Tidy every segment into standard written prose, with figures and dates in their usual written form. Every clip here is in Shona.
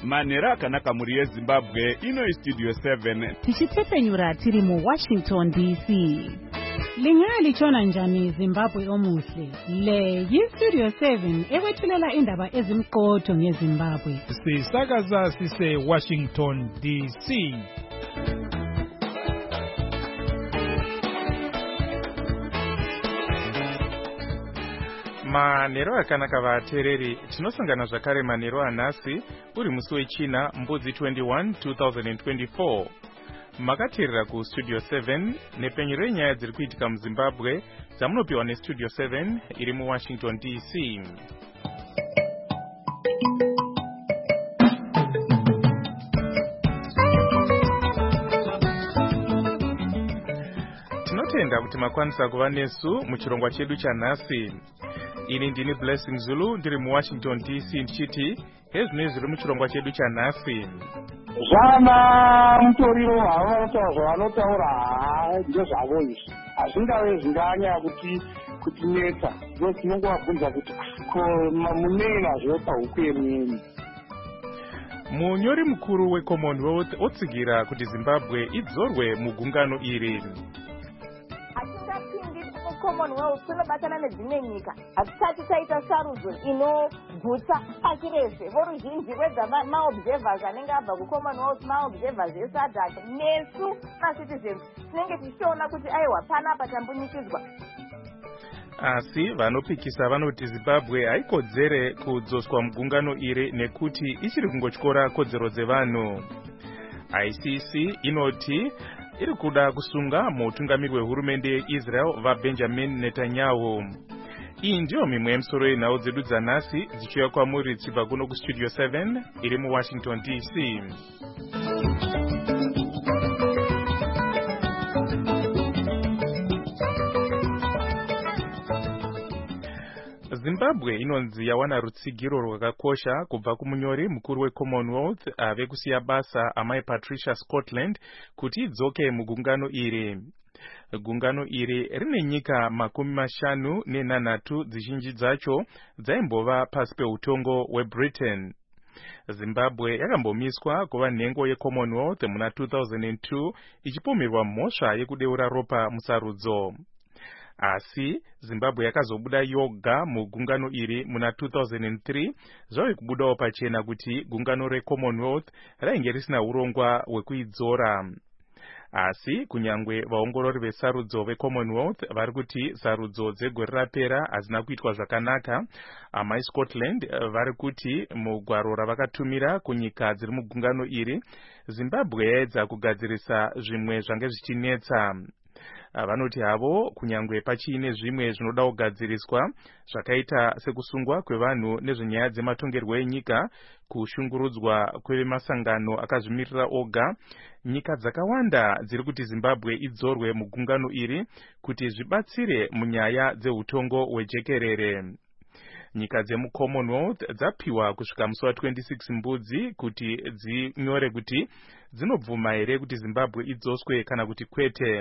Manera akanaka muri yeZimbabwe ino Studio 7 tichitsepenyura tiri mu Washington DC. Lingalichona njani Zimbabwe omuhle? Le yiStudio 7 ekwethulela indaba ezimqotho ngeZimbabwe. Sisakaza sise Washington DC. Manero akanaka vatereri tinosangana zvakare manero anhasi uri musi wechina mbudzi 21 2024 makateerera kuStudio 7 nepenyu renyaya dziri kuitika muZimbabwe dzamunopiwa neStudio 7 iri muWashington DC. Tinotenda kuti makwanisa kuva nesu muchirongwa chedu chanhasi. Ini ndini Blessing Zulu ndiri muWashington DC ndichiti ezvinoi zviri muchirongwa chedu chanhasi. Zvana mutoriro hawanotaura zvavanotaura ndezvavo izvi hazvingave zvinganya kuti neta ndo tinongovabvunza kuti munei nazvo pahuku yemweni. Munyori mukuru weCommonwealth otsigira kuti Zimbabwe idzorwe mugungano iri. Commonwealth kunobatana nedzimwe nyika hatisati taita sarudzo inogutsa pasi rese. Voruzhinji rwedza maobservers anenge abva kuCommonwealth, maobservers eSADC nesu macitizens tinenge tichiona kuti aiwa panapa tambunyikidzwa. Asi vanopikisa vanoti Zimbabwe haikodzere kudzoswa mugungano iri nekuti ichiri kungotyora kodzero dzevanhu. ICC inoti iri kuda kusunga mutungamiri wehurumende yeIsrael vaBenjamin Netanyahu. Iyi ndiyo mimwe yemisoro yenhau dzedu dzanhasi dzichiuya kwamuri dzichibva kuno kuStudio 7 iri muWashington DC. Zimbabwe inonzi yawana rutsigiro rwakakosha kubva kumunyori mukuru weCommonwealth ave kusiya basa amai Patricia Scotland kuti idzoke mugungano iri. Gungano iri rine nyika 58 dzizhinji dzacho dzaimbova pasi peutongo weBritain. Zimbabwe yakambomiswa kuva nhengo yeCommonwealth muna 2002 ichipomerwa mhosva yekudeura ropa musarudzo. Asi Zimbabwe yakazobuda yoga mugungano iri muna 2003 zvave kubudawo pachena kuti gungano reCommonwealth rainge risina urongwa hwekuidzora. Asi kunyangwe vaongorori vesarudzo veCommonwealth vari kuti sarudzo dzegore rapera hazina kuitwa zvakanaka, amai Scotland vari kuti mugwaro ravakatumira kunyika dziri mugungano iri Zimbabwe yaedza kugadzirisa zvimwe zvange zvichinetsa. Vanoti havo kunyangwe pachiine zvimwe zvinoda kugadziriswa zvakaita sekusungwa kwevanhu nezvenyaya dzematongerwo enyika, kushungurudzwa kwemasangano akazvimirira oga, nyika dzakawanda dziri kuti Zimbabwe idzorwe mugungano iri kuti zvibatsire munyaya dzeutongo hwejekerere. Nyika dzemuCommonwealth dzapiwa kusvika musi wa26 mbudzi kuti dzinyore kuti dzinobvuma here kuti Zimbabwe idzoswe kana kuti kwete.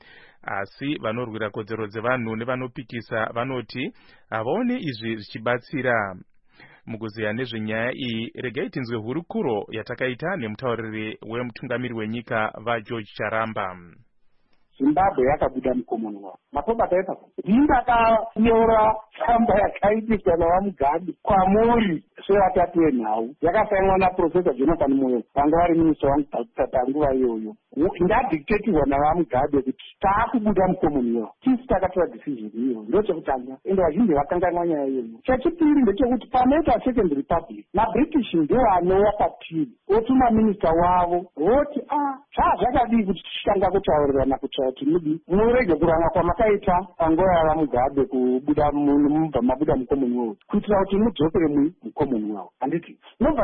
Asi vanorwira kodzero dzevanhu nevanopikisa vanoti havaone izvi zvichibatsira. Mukuziya nezvenyaya iyi regai tinzwe hurukuro yatakaita nemutauriri wemutungamiri wenyika vaGeorge Charamba. Zimbabwe yakabuda muCommonwealth. Mapobataita ndakaneura tsamba yakaitiswa navaMugabe kwamuri sevatatu venhau yakasainwa naProfesa Jonathan Moyo vanga vari minista wangu panguva iyoyo. Ndadictatirwa navaMugabe kuti taakubuda muCommonwealth. Tisi takatora decision iyoyo ndochekutanga ende vazhinji vakanganwa nyaya iyoyo. Chechipiri ndechekuti panoita Second Republic maBritish ndiwo anowa patiri otuma minista wavo voti zvakadii kuti tichitanga kutaurirana kuti mudi murege kuranga kwamakaita panguva yavaMugabe kubuda mabuda muCommonwealth kuitira kuti mudzokere muCommonwealth. Handiti nobva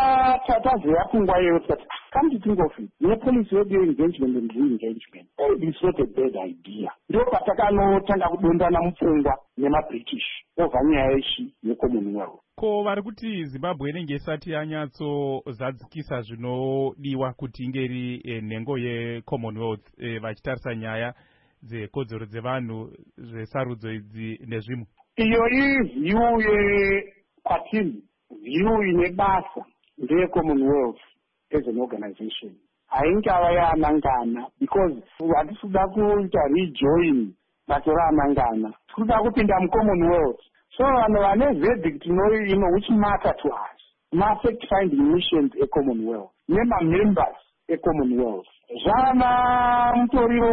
tazoya kunguva iyoyo tikati come to think of it, nepolicy yedu engagement and re-engagement, it's not a bad idea. Ndo patakanotanga kudondana mupfungwa nemaBritish obva nyaya yechi yeCommonwealth. Ko vari kuti Zimbabwe inenge isati yanyatsozadzikisa zvinodiwa kuti ingeri nhengo yeCommonwealth vachitarisa nyaya dzekodzero dzevanhu zvesarudzo idzi nezvimwe. Iyo ivhiyu kwatiri vhiyu ine basa ndeye-Commonwealth as an organization. Haingava yaanangana because hatisi kuda kuita rejoin bato raanangana. Tiri kuda kupinda mu-Commonwealth. So vanhu vane verdict which matter to us. Ma-fact-finding missions e-Commonwealth. Nema-members e-Commonwealth. Zvana mutoriro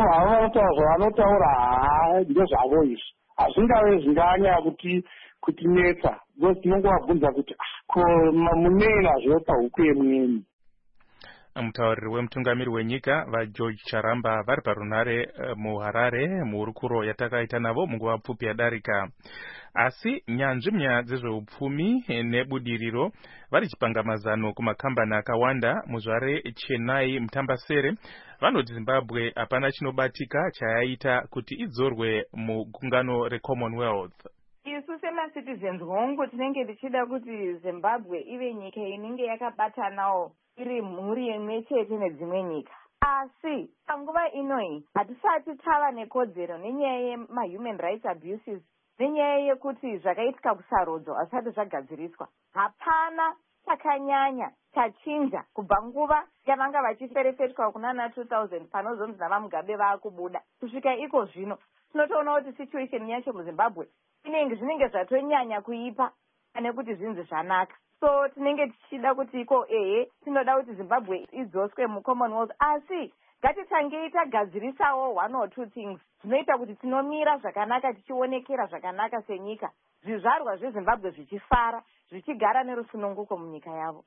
vanotaura ndezvavo izvi. Hazvingave zvinganya kutinetsa. Because tinongovabvunza kuti munei nazvo pahuku yemweni. Mutauriri wemutungamiri wenyika vaGeorge Charamba vari parunare muHarare muhurukuro yatakaita navo munguva pfupi yadarika. Asi nyanzvi munyaya dzezveupfumi nebudiriro vari chipangamazano kumakambani akawanda muzvare Chennai Mutambasere vanoti Zimbabwe hapana chinobatika chayaita kuti idzorwe mugungano reCommonwealth. Isu sema-citizens hongu tinenge tichida kuti Zimbabwe ive nyika inenge yakabatanawo iri mhuri imwe chete nedzimwe nyika. Asi panguva inoyi hatisati tava nekodzero nenyaya yema-human rights abuses nenyaya yekuti zvakaitika kusarodzo hazvisati zvagadziriswa. Hapana takanyanya tachinja kubva nguva yavanga vachiferefetwa kunana 2000 panozonzi navaMugabe vaakubuda kusvika iko zvino. Tinotoona kuti situation yacho muZimbabwe zvinenge zvatonyanya kuipa pane kuti zvinzi zvanaka. So tinenge tichida kuti iko tinoda kuti Zimbabwe idzoswe muCommonwealth, asi ngatitange tagadzirisawo one or two things zvinoita kuti tinomira zvakanaka tichionekera zvakanaka senyika, zvizvarwa zveZimbabwe zvichifara zvichigara nerusununguko munyika yavo.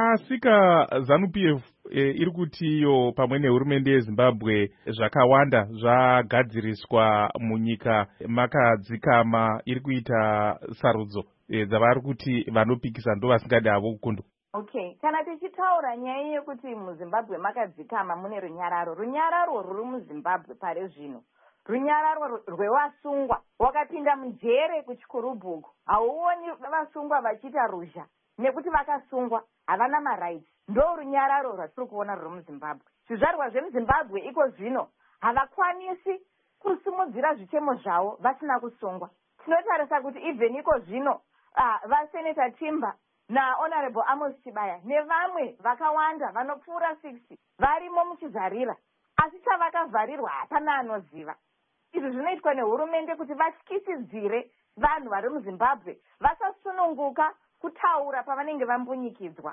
Asika ZANU-PF iri kuti iyo pamwe nehurumende yeZimbabwe zvakawanda zvagadziriswa munyika makadzikama iri kuita sarudzo dzavari kuti vanopikisa ndo vasingadi havo kukundwa. Okay, kana tichitaura nyaya yekuti muZimbabwe makadzikama mune runyararo ruri muZimbabwe pare zvino, runyararo rwevasungwa wakapinda mujere kuchikurubhuku, hauoni vasungwa vachiita ruzha nekuti vakasungwa havana marights. Ndo runyararo rwatiri kuona ruri muZimbabwe. Zvizvarwa zvemuZimbabwe iko zvino havakwanisi kusimudzira zvitemo zvavo vasina kusungwa. Tinotarisa kuti even iko zvino vaSenator Timba naHonorable Amos Chibaya nevamwe vakawanda vanopfuura 60 varimo muchizarira, asi chavakavharirwa hapana anoziva. Izvi zvinoitwa nehurumende kuti vatyisidzire vanhu vari muZimbabwe vasasununguka kutaura pavanenge vambunyikidzwa.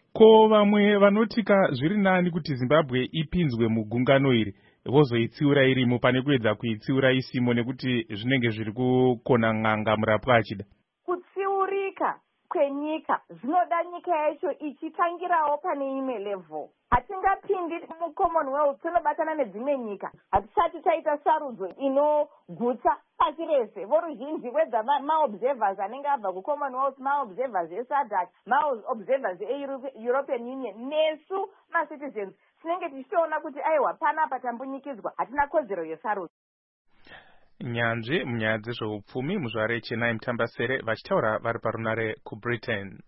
Ko vamwe vanotika zviri nani kuti Zimbabwe ipinzwe mugungano iri vozoitsiura irimo pane kuedza kuitsiura isimo nekuti zvinenge zviri kukona n'anga murapwa achida. Kutsiurika kwenyika zvinoda nyika yacho ichitangirawo pane imwe level. Hatingapindi muCommonwealth tinobatana nedzimwe nyika hatisati taita sarudzo inogutsa pasi rese. Voruzhinji kwedza maobservers anenge abva kuCommonwealth, maobservers eSADC, maobservers eEuropean Union, nesu ma-citizens tinenge tichitoona kuti aiwa panapa tambunyikidzwa, hatina kodzero yesarudzo. Nyanzvi munyaya dzezveupfumi muzvare Chennai Mutambasere vachitaura vari parunare kuBritain.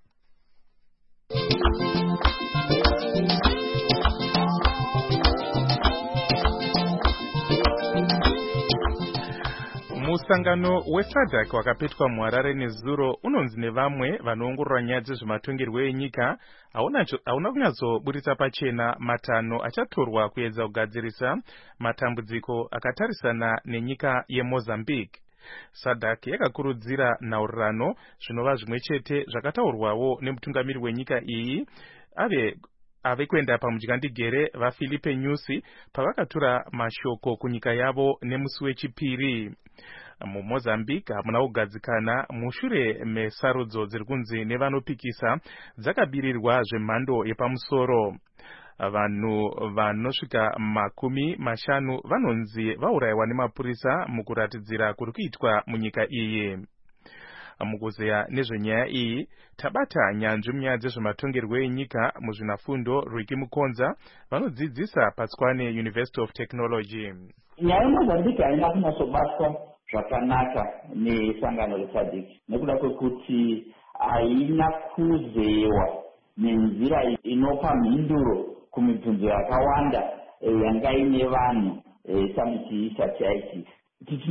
Musangano weSADC wakapetwa muHarare nezuro unonzi nevamwe vanoongorora nyaya dzezvematongerwo enyika hauna kunyatsoburitsa pachena matanho achatorwa kuedza kugadzirisa matambudziko akatarisana nenyika yeMozambique. SADC yakakurudzira nhaurirano zvinova zvimwe chete zvakataurwawo nemutungamiri wenyika iyi ave kuenda pamudyandigere vaFilipe Nyusi pavakatura mashoko kunyika yavo nemusi wechipiri. MuMozambique hamuna kugadzikana mushure mesarudzo dziri kunzi nevanopikisa dzakabirirwa zvemhando yepamusoro. Vanhu vanosvika 50 vanonzi vaurayiwa nemapurisa mukuratidzira kuri kuitwa munyika iyi. Mukuzeya nezvenyaya iyi tabata nyanzvi munyaya dzezvematongerwo enyika muzvinafundo Rwiki Mukonza vanodzidzisa paTswane University of Technology. Nyaya yeMozambique haina kunyatsobatwa zvakanaka nesangano reSADC nekuda kwekuti haina kuzewa nenzira inopa mhinduro kumibvunzo yakawanda yanga ine vanhu samiti isati yaitika.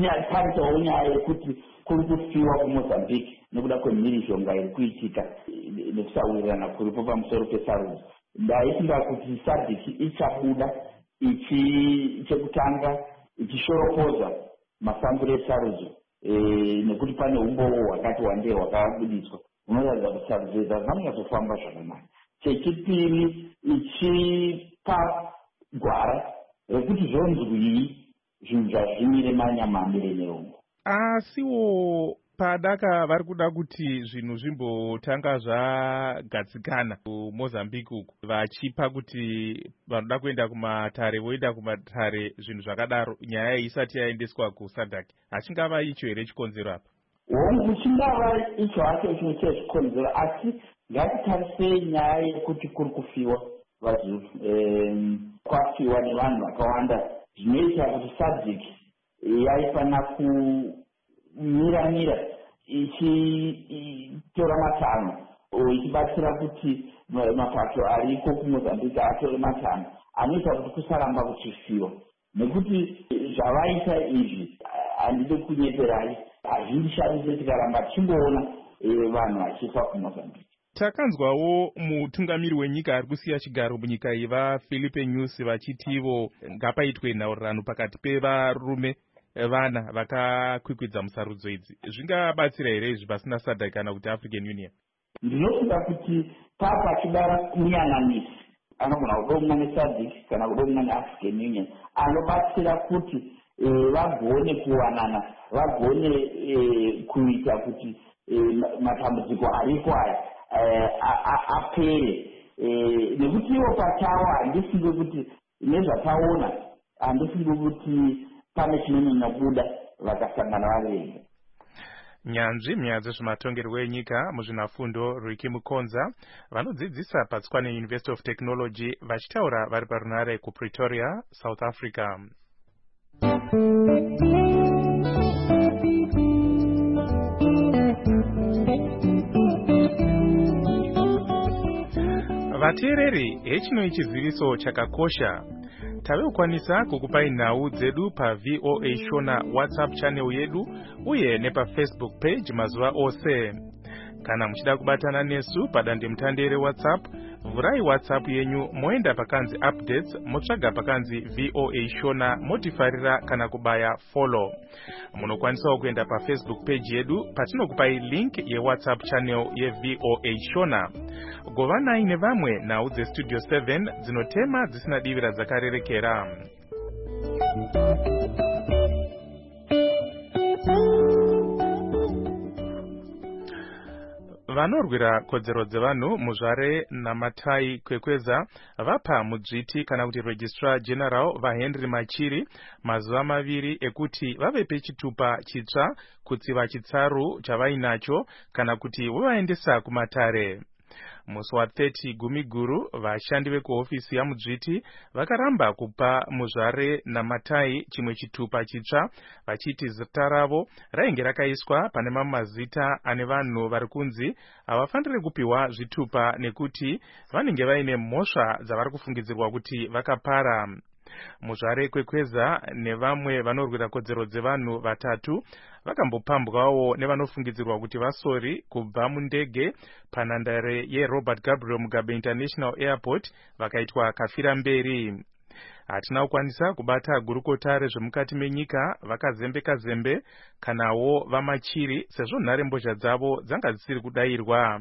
Tichinyatarisawo nyaya yekuti kuri kufiwa kuMozambique nekuda kwemhirizhonga iri kuitika. nekusawirirana kuripo pamusoro pesarudzo. Ndaifunga kuti SADC ichabuda chekutanga ichishoropoza mafambiro esarudzo nekuti pane umbowo hwakati wandei hwakabuditswa unoratidza kuti sarudzo idzi hazvanyazofamba zvakanaka. Chechipiri ichipa gwara rekuti zvonzwii zvinhu zvazvimire manyamamire nerongo. Asiwo padaka vari kuda kuti zvinhu zvimbotanga zvagadzikana kuMozambique uku, vachipa kuti vanoda kuenda kumatare voenda kumatare, zvinhu zvakadaro, nyaya isati yaendeswa kuSADC. Hachingava icho here chikonzero apa? Hongu chingava icho hacho chimwe chezvikonzero, asi ngatitarisei nyaya yekuti kuri kufiwa vazuru, kwafiwa nevanhu vakawanda, zvinoita kuti SADC yaifana kumiramira ichitora matanho ichibatsira kuti mapato ariko kuMozambique atore matanho anoita kuti kusaramba kuchifiwa, nekuti zvavaita izvi handidi kunyeperai, hazvindishamisi tikaramba tichingoona vanhu vachifa kuMozambique. Takanzwawo mutungamiri wenyika ari kusiya chigaro munyika yevaFilipe Nyusi vachitivo ngapaitwe nhaurirano pakati pevarume vana vakakwikwidza musarudzo idzi. Zvingabatsira here izvi pasina SADC kana kuti African Union? Ndinofunga kuti pachidara muyananisi anogona kudomwa neSADC kana kudomwa neAfrican Union anobatsira kuti vagone kuwanana, vagone kuita kuti matambudziko ariko aya apere, nekuti ivo pachavo handifunge kuti nezvataona handifunge kuti pane chinonyanya kubuda vakasangana vari vega. Nyanzvi munyaya dzezvematongerwo enyika muzvinafundo Riki Mukonza vanodzidzisa paTswane University of Technology vachitaura vari parunare kuPretoria, South Africa. Vateereri, hechino ichiziviso chakakosha. Tavekwanisa kukupai nhau dzedu paVOA Shona WhatsApp channel yedu uye nepaFacebook page mazuva ose. Kana muchida kubatana nesu padandemutande reWhatsApp, vurai WhatsApp yenyu moenda pakanzi updates, motsvaga pakanzi VOA Shona, motifarira kana kubaya follow. Munokwanisawo kuenda paFacebook page yedu patinokupai link yeWhatsApp channel yeVOA Shona. Govanai nevamwe nhau dzeStudio 7 dzinotema dzisina divira dzakarerekera. Vanorwira kodzero dzevanhu Muzvare naMatai Kwekweza vapa mudzviti kana kuti Registrar General vaHenry Machiri mazuva 2 ekuti vave pechitupa chitsva kutsiva chitsaru chavainacho kana kuti vovaendesa kumatare. Musi wa30 Gumiguru vashandi vekuhofisi yamudzviti vakaramba kupa Muzvare naMatai chimwe chitupa chitsva vachiti zita ravo rainge rakaiswa pane mamwe mazita ane vanhu vari kunzi havafaniri kupiwa zvitupa nekuti vanenge vaine mhosva dzavari kufungidzirwa kuti vakapara. Muzvare Kwekweza nevamwe vanorwira kodzero dzevanhu 3 vakambopambwawo nevanofungidzirwa kuti vasori kubva mundege panhandare yeRobert Gabriel Mugabe International Airport vakaitwa kafira mberi. Hatina kukwanisa kubata gurukota rezvemukati menyika vakazembe kanawo vaMachiri sezvo nharembozha dzavo dzanga dzisiri kudayirwa.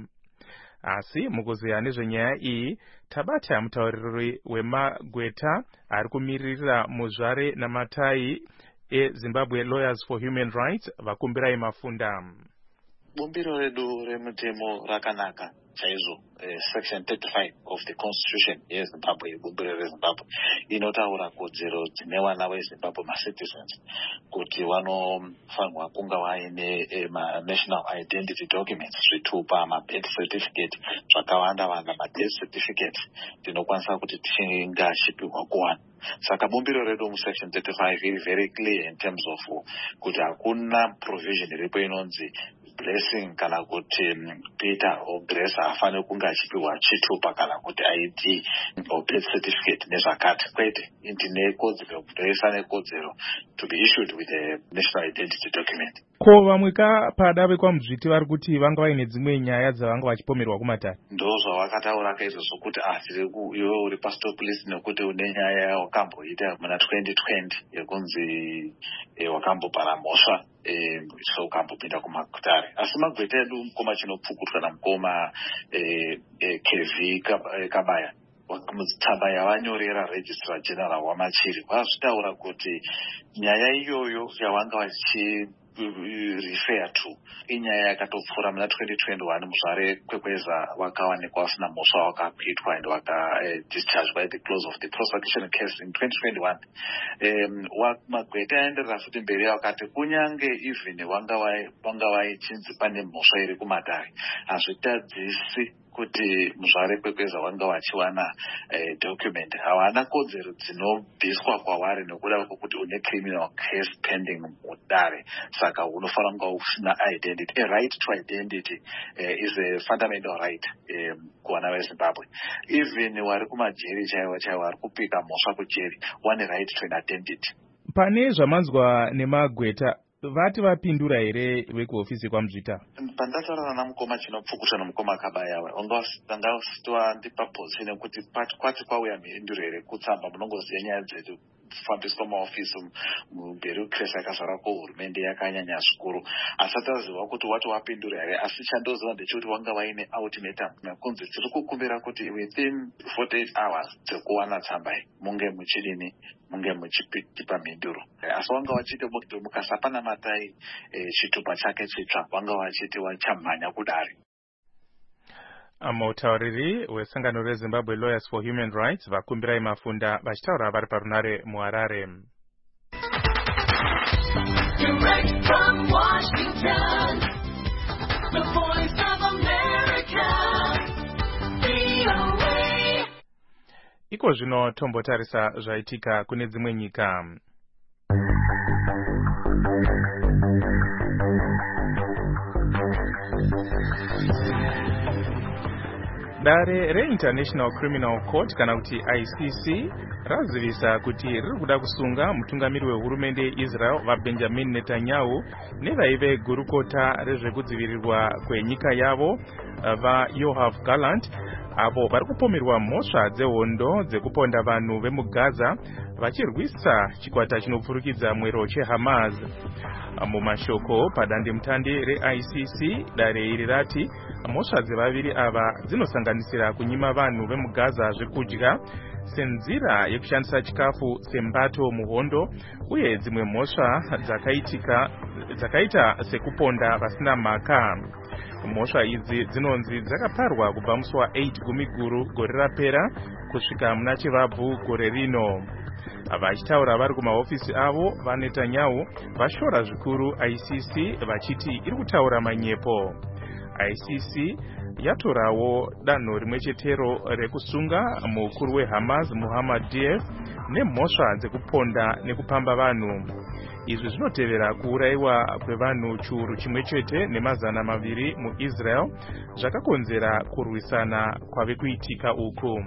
Asi mukuzeya nezvenyaya iyi tabata mutauriri weMagweta ari kumirira Muzvare naMatai eZimbabwe Lawyers for Human Rights vakumbirai mafunda. Bumbiro redu remutemo rakanaka chaizvo. Section 35 of the Constitution yeZimbabwe, bumbiro reZimbabwe inotaura kodzero dzine vana veZimbabwe macitizens kuti vanofanirwa kunga vaine national identity documents, zvitupa, birth certificate, zvakawanda wanda, death certificate tinokwanisa kuti tingashipiwa kuwana. Saka bumbiro redu musection 35 iri very clear in terms of kuti hakuna provision iripo inonzi blessing kana kuti Peter or Grace hafaniri kunga achipiwa chitupa kana kuti ID or birth certificate nezvakati, kwete ndine kodzero, Grace ane kodzero to be issued with a national identity document. ko vamwe pada vekwamuzviti vari kuti vanga vaine dzimwe nyaya dzavanga vachipomerwa kumatare. Ndo zvavakataura kaizvozvo kuti iwe uri pastop list nekuti une nyaya yawakamboita muna 2020 yekunzi wakambopara mhosva so ukambopinda kumakutare. Asi magweta edu mukoma chinopfukutwa namukoma KV Kabaya mutsamba yavanyorera registrar general wamachiri vazvitaura kuti nyaya iyoyo yavanga refer to inyaya yakatopfuura muna 2021 muzvare kwekweza wakawanikwa vasina mhosva wakapitwa and discharged by the close of the prosecution case in 2021. Magweta aenderera futi mberi wakati kunyange even wanga vaichinzi pane mhosva iri kumatare hazvitadzisi kuti muzvare kwekweza wanga vachiwana document. Havana kodzero dzinobviswa kwavari nekuda kwokuti une criminal case pending mudare, saka unofanira kunga usina identity. A right to identity is a fundamental right kuvana vezimbabwe. Even wari kumajeri chaiwo vari kupika mhosva kujeri one right to an identity. Pane zvamanzwa nemagweta vati vapindura here vekuhofisi kwamuzvita? Pandataurana namukoma chinopfukuta nomukoma Kabaya ndanga ndipa position yekuti kwati kwauya mhinduro here kutsamba munongoziva nyaya dzedu kufambiswa maofisi mberi kresa yakazara kuhurumende yakanyanya zvikuru. Asati aziva kuti wati wapindura here, asi chandoziva ndechekuti wanga vaine ultimatum kunzi tiri kukumbira kuti within 48 hours dzekuwana tsamba iyi munge muchidini, munge muchitipa mhinduro. Asi wanga vachiti mukasapana matai chitupa chake chitsva wanga vachiti wachamhanya kudare. Mutauriri wesangano reZimbabwe Lawyers for Human Rights vakumbirai mafunda vachitaura vari parunare muHarare. Direct from Washington, the voice of America, VOA. Iko zvino tombotarisa zvaitika kune dzimwe nyika. Dare reInternational Criminal Court kana kuti ICC razivisa kuti riri kuda kusunga mutungamiri wehurumende yeIsrael vaBenjamin Netanyahu nevaive gurukota rezvekudzivirirwa kwenyika yavo vaYoav Gallant avo vari kupomerwa mhosva dzehondo dzekuponda vanhu vemuGaza vachirwisa chikwata chinopfurukidza mwero cheHamas. Mumashoko padandemutande reICC dare iri rati mhosva dzevaviri ava dzinosanganisira kunyima vanhu vemuGaza zvekudya senzira yekushandisa chikafu sembato muhondo uye dzimwe mhosva dzakaita sekuponda vasina mhaka. Mhosva idzi dzinonzi dzakaparwa kubva musi wa8 Gumiguru gore rapera kusvika muna Chivabvu gore rino. Vachitaura vari kumahofisi avo vaNetanyahu vashora zvikuru ICC vachiti iri kutaura manyepo. ICC yatorawo danho rimwe chetero rekusunga mukuru weHamas Muhammad Deif nemhosva dzekuponda nekupamba vanhu. Izvi zvinotevera kuurayiwa kwevanhu chiuru chimwe chete nemazana maviri muIsrael zvakakonzera kurwisana kwave kuitika uku.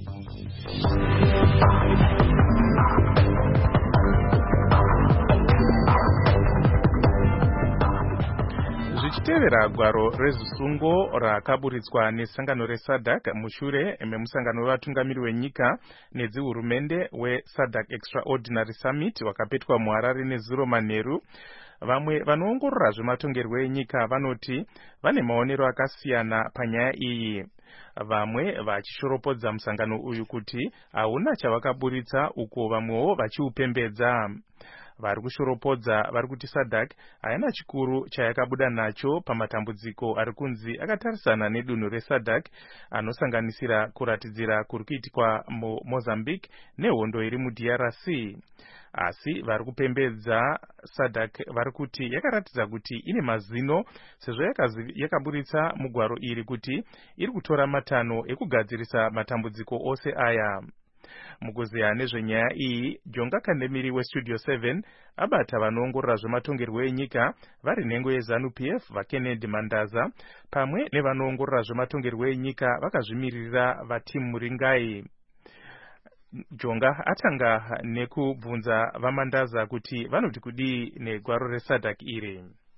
Zvichitevera gwaro rezisungo rakaburitswa nesangano reSADC mushure memusangano wevatungamiri wenyika nedzihurumende weSADC Extraordinary Summit wakapetwa muHarare nezuro manheru, vamwe vanoongorora zvematongerwo enyika vanoti vane maonero akasiyana panyaya iyi. Vamwe vachishoropodza musangano uyu kuti hauna chavakaburitsa uko vamwewo vachiupembedza. Vari kushoropodza vari kuti SADC haina chikuru chayakabuda nacho pamatambudziko ari kunzi akatarisana nedunhu reSADC anosanganisira kuratidzira kuri kuitikwa muMozambique nehondo iri muDRC. Asi vari kupembedza SADC vari kuti yakaratidza kuti ine mazino sezvo yakaburitsa mugwaro iri kuti iri kutora matanho ekugadzirisa matambudziko ose aya. Mukuziya nezvenyaya iyi, Jonga Kandemiri weStudio 7 abata vanoongorora zvematongerwo enyika vari nhengo yeZANU-PF vaKennedy Mandaza pamwe nevanoongorora zvematongerwo enyika vakazvimirira vaTim Muringai. Jonga atanga nekubvunza vaMandaza kuti vanoti kudii negwaro reSADC iri.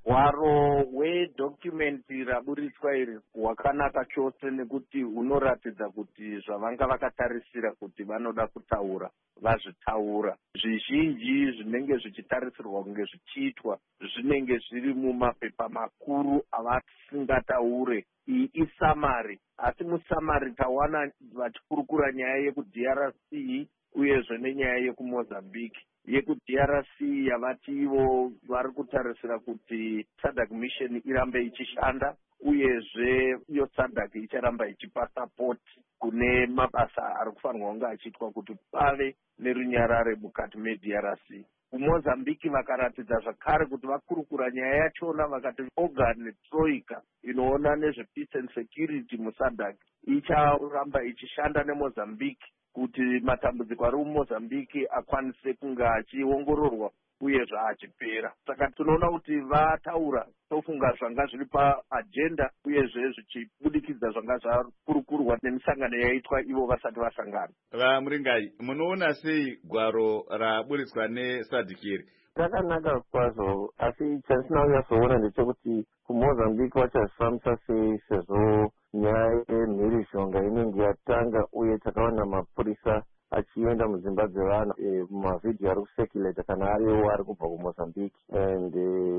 hwaro hwedokumenti raburitswa iri hwakanaka chose nekuti hunoratidza kuti zvavanga vakatarisira kuti vanoda kutaura vazvitaura. Zvizhinji zvinenge zvichitarisirwa kunge zvichiitwa zvinenge zviri mumapepa makuru avasingataure. Iyi isamari, asi musamari tawana vachikurukura nyaya yekudRC uyezve nenyaya yekumozambique. YekuDRC yavati ivo vari kutarisira kuti SADC mission irambe ichishanda, uyezve iyo SADC icharamba ichipa support kune mabasa ari kufanirwa kunge achiitwa kuti pave nerunyarare mukati meDRC. kuMozambique vakaratidza zvakare kuti vakurukura nyaya yachona vakati organ troika inoona nezvepeace and security muSADC icharamba ichishanda neMozambique kuti matambudziko ari muMozambique akwanise kunge achiongororwa uyezve achipera. Saka tinoona kuti vataura tofunga zvanga zviri paagenda uyezve zvichibudikidza zvanga zvakurukurwa nemisangano yaitwa ivo vasati vasangana. Muringai, munoona sei gwaro raburitswa neSADC iri? Rakanaka kwazvo, asi chandinonyatsoona ndechekuti kuMozambique vachazvifambisa sei sezvo nyaya yemhirizhonga inenge yatanga uye takaona mapurisa achienda mudzimba dzevanhu mavhidhiyo ari kusekuleta kana ariwo ari kubva kuMozambique. And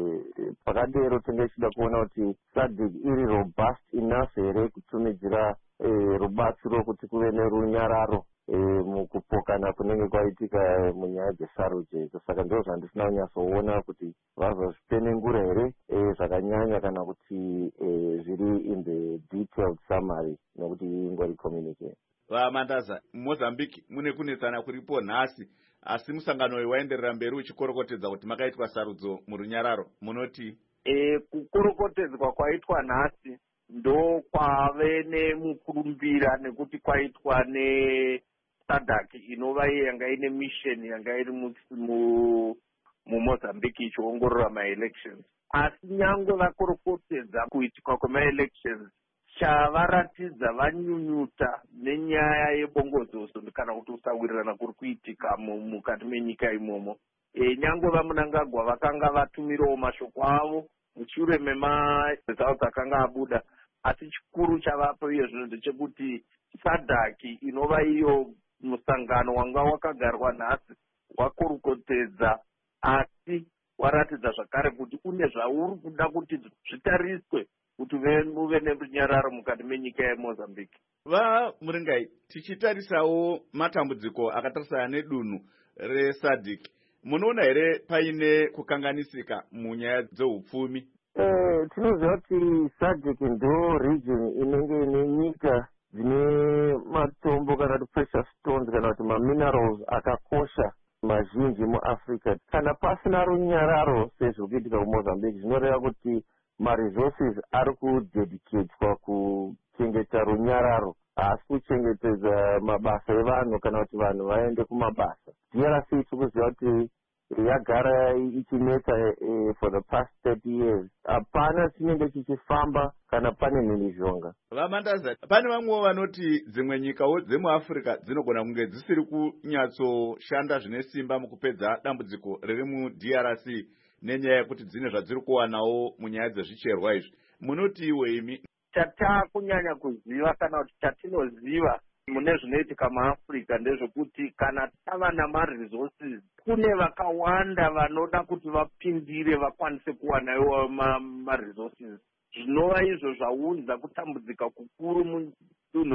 pakadero tinge tichida kuona kuti SADC iri robust enough here kutumidzira rubatsiro kuti kuve nerunyararo mukupokana kunenge kwaitika munyaya dzesarudzo idzo. Saka ndo zvandisina kunyatsoona kuti vazozvipenengura here zvakanyanya kana kuti zviri in the detailed summary nekuti ingori communicate. Vamandaza, Mozambique mune kunetsana kuripo nhasi, asi musangano uyu waenderera mberi uchikorokotedza kuti makaitwa sarudzo murunyararo. Munoti kukorokotedzwa kwaitwa nhasi ndo kwave nemukurumbira nekuti kwaitwa neSADC inova yanga ine mission yanga iri muMozambique ichiongorora maelections. Asi nyange vakorokotedza kuitika kwemaelections chavaratidza vanyunyuta nenyaya yebongozozo kana kuti usawirirana kuri kuitika mukati menyika imomo. Nyange vaMunangagwa vakanga vatumirawo mashoko avo mushure memaresults akanga abuda, asi chikuru chavapo iyo zvinhu ndechekuti SADC inova iyo musangano wanga wakagarwa nhasi wakorokotedza, asi waratidza zvakare kuti une zvauri kuda kuti zvitariswe kuti muve nerunyararo mukati menyika yeMozambique. Muringai, tichitarisawo matambudziko akatarisana nedunhu reSADC, munoona here paine kukanganisika munyaya dzeupfumi? Tinoziva kuti SADC ndo region inenge ine nyika dzine matombo kana kuti precious stones kana kuti maminerals akakosha mazhinji muAfrica. Kana pasina runyararo sezvo kuitika kuMozambique, zvinoreva kuti maresources ari kudedicatwa kuchengeta runyararo, asi kuchengetedza mabasa evanhu kana kuti vanhu vaende kumabasa. DRC tikuziva kuti yagara ichinetsa for the past 30 years. Hapana chinenge chichifamba kana pane mhirizhonga. Vamandaza, pane vamwewo vanoti dzimwe nyikawo dzemuAfrica dzinogona kunge dzisiri kunyatsoshanda zvine simba mukupedza dambudziko riri muDRC nenyaya yekuti dzine zvadziri kuwanawo munyaya dzezvicherwa izvi. Munoti iwe imi? Chatakunyanya kuziva kana kuti chatinoziva mune zvinoitika muAfrica ndezvekuti kana tava namaresources kune vakawanda vanoda kuti vapindire vakwanise kuwanawo maresources. Zvinova izvo zvaunza kutambudzika kukuru mudunhu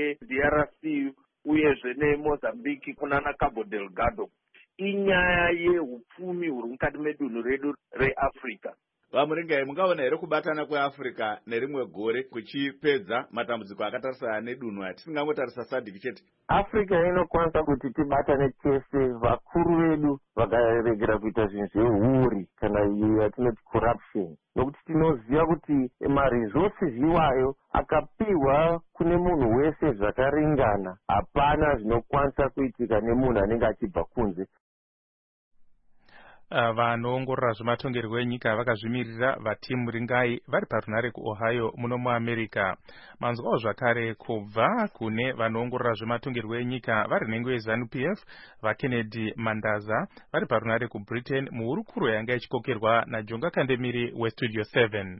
reDRC uyezve neMozambique kunana Cabo Delgado. Inyaya yehupfumi huri mukati medunhu redu reAfrica. Vamuringai, mungaona here kubatana kweAfrica nerimwe gore kuchipedza matambudziko akatarisana nedunhu aya, tisingangotarisa SADC chete? Africa inokwanisa kuti tibatane tese, vakuru vedu vakaregera kuita zvinhu zvehuuri kana iyo yatinoti corruption, nokuti tinoziva kuti maresources iwayo akapiwa kune munhu wese zvakaringana, hapana zvinokwanisa kuitika nemunhu anenge achibva kunze. vanoongorora zvematongerwo enyika vakazvimirira vatimu ringai vari parunare kuOhio muno muamerica. Manzwawo zvakare kubva kune vanoongorora zvematongerwo enyika vari nhengo yeZANU-PF vaKennedy Mandaza vari parunare kuBritain muhurukuro yanga ichikokerwa naJonga Kandemiri weStudio 7.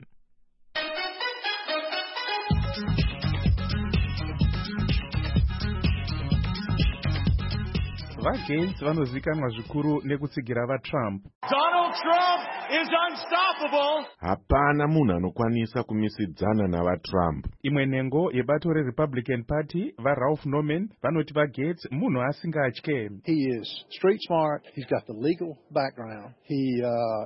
VaGates vanozikanwa zvikuru nekutsigira vaTrump. Donald Trump is unstoppable. Hapana munhu anokwanisa kumisidzana navaTrump. Imwe nhengo yebato reRepublican Party vaRalph Norman vanoti vaGates munhu asingatye. He is street smart. He's got the legal background. He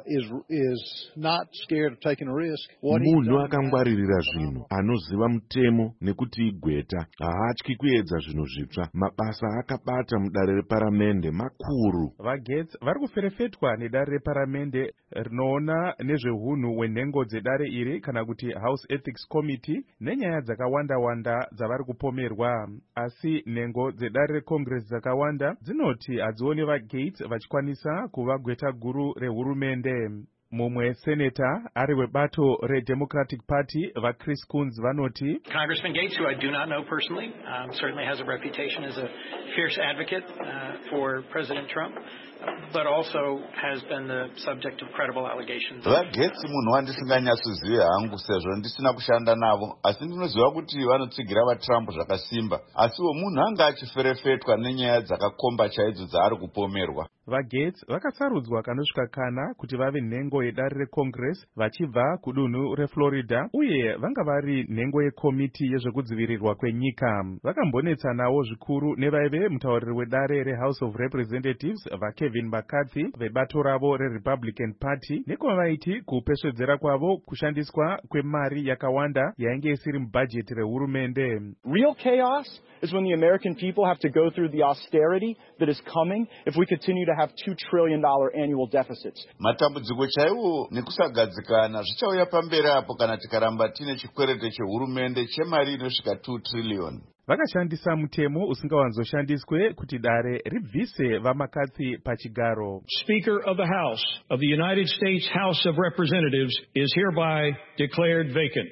is not scared of taking a risk. Munhu akangwaririra zvinhu, anoziva mutemo nekuti igweta. Haatyi kuedza zvinhu zvitsva. Mabasa akabata mudare reparamende makuru. VaGates vari kuferefetwa nedare reparamende rinoona nezvehunhu hwenhengo dzedare iri kana kuti House Ethics Committee nenyaya dzakawanda-wanda dzavari kupomerwa. Asi nhengo dzedare reCongress dzakawanda dzinoti hadzioni vaGates vachikwanisa kuva gweta guru rehurumende. Mumwe seneta ari webato reDemocratic Party vaChris Coons vanoti Congressman Gates, who I do not know personally, certainly has a reputation as a fierce advocate for President Trump, but also has been the subject of credible allegations. VaGates munhu wandisinganyatsoziva hangu sezvo ndisina kushanda navo, asi ndinoziva kuti vanotsigira vaTrump zvakasimba, asiwo munhu anga achiferefetwa nenyaya dzakakomba chaidzo dzaari kupomerwa. VaGates vakasarudzwa kanosvika kana kuti vave nhengo yedare reCongress vachibva kudunhu reFlorida uye vanga vari nhengo yekomiti yezvekudzivirirwa kwenyika. Vakambonetsanawo zvikuru nevaive mutauriri wedare reHouse of Representatives vaKevin McCarthy vebato ravo reRepublican Party nekwavaiti kupesvedzera kwavo kushandiswa kwemari yakawanda yainge isiri mubhajeti rehurumende. Real chaos is when the American people have to go through the austerity that is coming if we continue to have $2 trillion annual deficits. Matambudziko chaiwo nekusagadzikana zvichauya pamberi apo kana tikaramba tine chikwerete chehurumende chemari inosvika 2 trillion. Vakashandisa mutemo usingawanzoshandiswe kuti dare ribvise vamakatsi pachigaro. Speaker of the House of the United States House of Representatives is hereby declared vacant.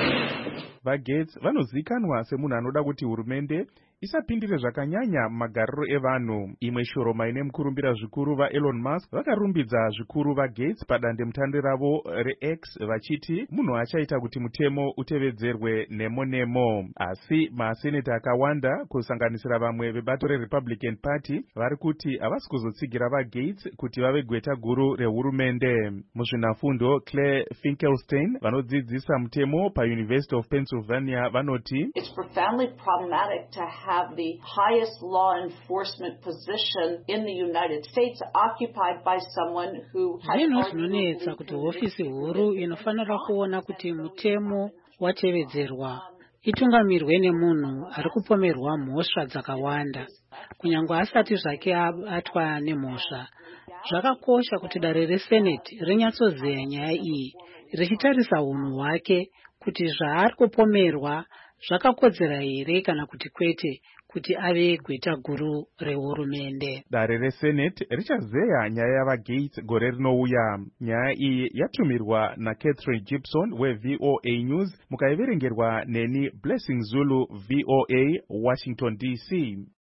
VaGates vanozikanwa semunhu anoda kuti hurumende isapindire zvakanyanya magariro evanhu. Imwe shoroma ine mukurumbira zvikuru vaElon Musk vakarumbidza zvikuru vaGates padande mutande ravo reX vachiti munhu achaita kuti mutemo utevedzerwe nemo-nemo. Asi maseneta akawanda kusanganisira vamwe vebato reRepublican Party vari kuti havasi kuzotsigira vaGates kuti vave gweta guru rehurumende. Muzvinafundo Claire Finkelstein vanodzidzisa mutemo paUniversity of Pennsylvania vanoti It's profoundly problematic to have the highest law enforcement position in the United States occupied by someone who has zvinonetsa kuti hofisi huru inofanira kuona kuti mutemo watevedzerwa itungamirwe nemunhu ari kupomerwa mhosva dzakawanda kunyange asati zvake abatwa nemhosva. Zvakakosha kuti dare reSenate rinyatsozeya nyaya iyi richitarisa unhu hwake kuti zvaari kupomerwa zvakakodzera here kana kuti kwete kuti ave gweta guru rehurumende. Dare reSenate richazeya nyaya yavaGates gore rinouya. Nyaya iyi yatumirwa naCatherine Gibson weVOA News mukaiverengerwa neni Blessing Zulu VOA Washington DC.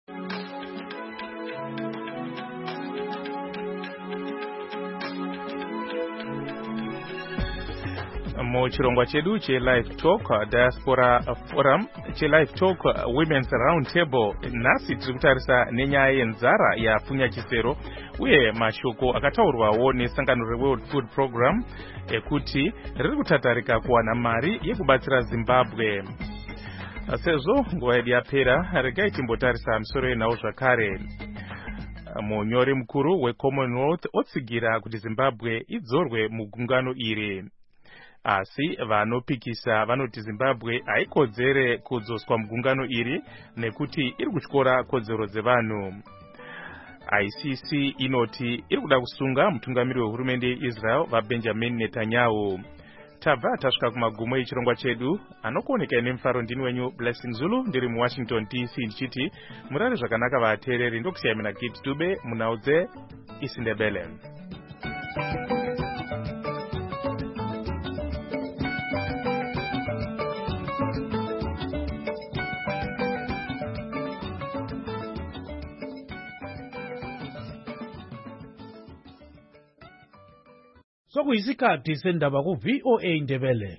Muchirongwa chedu cheLive Talk Diaspora Forum cheLive Talk Women's Roundtable nhasi tiri kutarisa nenyaya yenzara yapfunya chisero uye mashoko akataurwawo nesangano reWorld Food Program ekuti riri kutatarika kuwana mari yekubatsira Zimbabwe. Sezvo nguva yedu yapera, regai timbotarisa misoro yenhau zvakare. Munyori mukuru weCommonwealth otsigira kuti Zimbabwe idzorwe mugungano iri. Asi vanopikisa vanoti Zimbabwe haikodzere kudzoswa mugungano iri nekuti iri kutyora kodzero dzevanhu. ICC inoti iri kuda kusunga mutungamiri wehurumende yeIsrael vaBenjamin Netanyahu. Tabva tasvika kumagumo echirongwa chedu. Anokuoneka nemufaro ndini wenyu Blessing Zulu ndiri muWashington DC ndichiti murare zvakanaka vateereri ndokusiyana naKate Dube munhau dzeIsindebele. Sokuyisikhathi sendaba ku-VOA Indebele.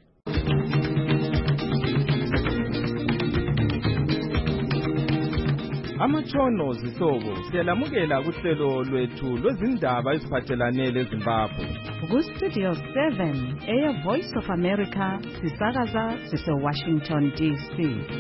Amatshono zihlobo siyalamukela kuhlelo lwethu lwezindaba eziphathelane leZimbabwe. Ku-Studio 7 Air Voice of America sisakaza sise-Washington DC.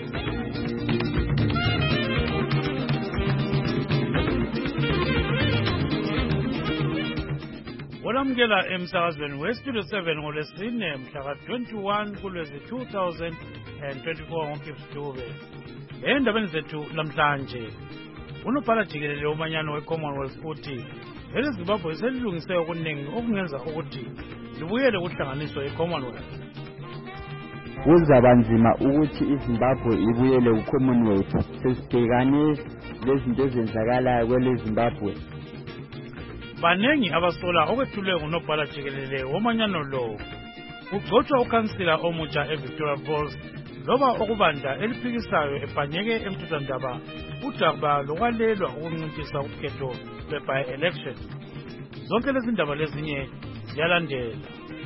Olamukela emsakazweni we-Studio 7 ngolwesine mhla ka-21 kuLwezi 2024 ngoGibbs Dube. Endabeni zethu namhlanje, unobhala jikelele womanyano we-Commonwealth uthi eleZimbabwe selilungise okuningi okungenza ukuthi libuyele kuhlanganiswa ye-Commonwealth. Kuzaba nzima ukuthi iZimbabwe ibuyele ku-Commonwealth. Sesibhekane lezinto ezenzakalayo kweleZimbabwe. Banengi abasola okwethulwe ngunobhala jikelele womanyano lo. Kugcotshwa ukhansila omutsha eVictoria Falls loba okubanda eliphikisayo ebhanyeke emthethwandaba udaba lokwalelwa ukunciphisa ukhetho lwe-by-election. Zonke lezi ndaba lezinye ziyalandela.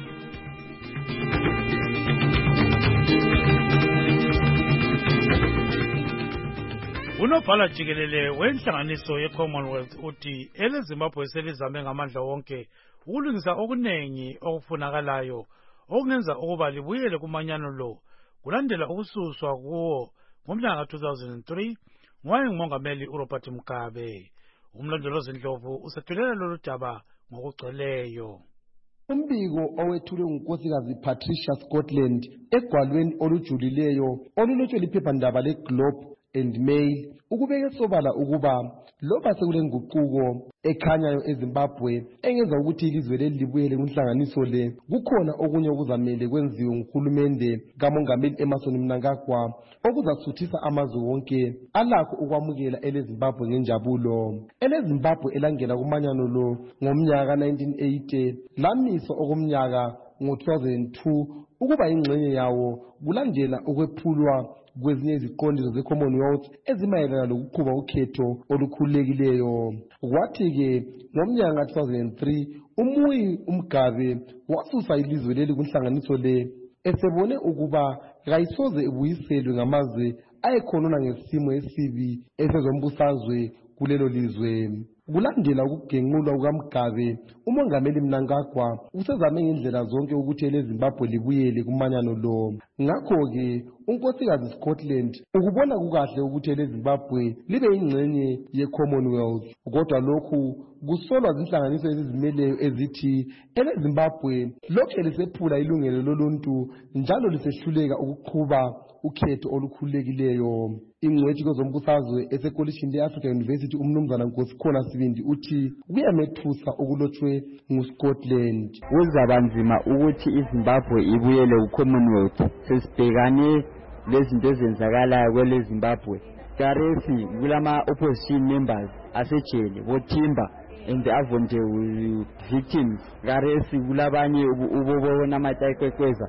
Unobhala jikelele wenhlanganiso ye-Commonwealth uthi eleZimbabwe selizame ngamandla wonke ukulungisa okunengi okufunakalayo okungenza ukuba libuyele kumanyano lo kulandela ukususwa kuwo ngomnyaka ka-2003 ngowayengumongameli uRobert Mugabe. Umlondolozi Ndlovu usethulela lolu daba ngokugcweleyo. Umbiko owethulwe ngunkosikazi Patricia Scotland egwalweni olujulileyo olulotshwe liphephandaba leGlobe and Mail ukubeke sobala ukuba loba sekulenguquko ekhanyayo eZimbabwe engenza ukuthi ilizwe leli libuyele kunhlanganiso le, kukhona okunye okuzamele kwenziwe nguhulumende kamongameli Emmerson Mnangagwa okuzasuthisa amazwe wonke alakho ukwamukela eleZimbabwe ngenjabulo. EleZimbabwe elangena kumanyano lo ngomnyaka ka-1980 lamiswa okomnyaka ngo-2002 ukuba ingxenye yawo kulandela ukwephulwa kwezinye iziqondiso ze-Commonwealth ezimayelana lokuqhuba ukhetho olukhululekileyo. Kwathi-ke ngomnyaka ka-2003 uMuyi uMgabe wasusa ilizwe leli kunhlanganiso le esebone ukuba kayisoze ibuyiselwe ngamazwe ayekhonona ngesimo esibi esezombusazwe kulelo lizwe. Kulandela ukugenqulwa kukaMgabe, umongameli Mnangagwa usezame ngendlela zonke ukuthi eleZimbabwe libuyele kumanyano lo. Ngakho-ke unkosikazi Scotland ukubona kukahle ukuthi eleZimbabwe libe yingxenye ye-Commonwealth, kodwa lokhu kusolwa zinhlanganiso ezizimeleyo ezithi eleZimbabwe lokhu lisephula ilungelo loluntu njalo lisehluleka ukuqhuba ukhetho olukhululekileyo. Ingcwethi kwezombusazwe esekolishini le-Africa University umnumzana Nkosikhona Sibindi uthi kuyamethusa okulotshwe nguScotland. Kuzaba nzima ukuthi iZimbabwe ibuyele ku-Commonwealth. Sesibhekane lezinto ezenzakalayo kweleZimbabwe. Karesi kulama-opposition members asejele boThimba and Avondale victims. Karesi kulabanye ubobona amatayikwekweza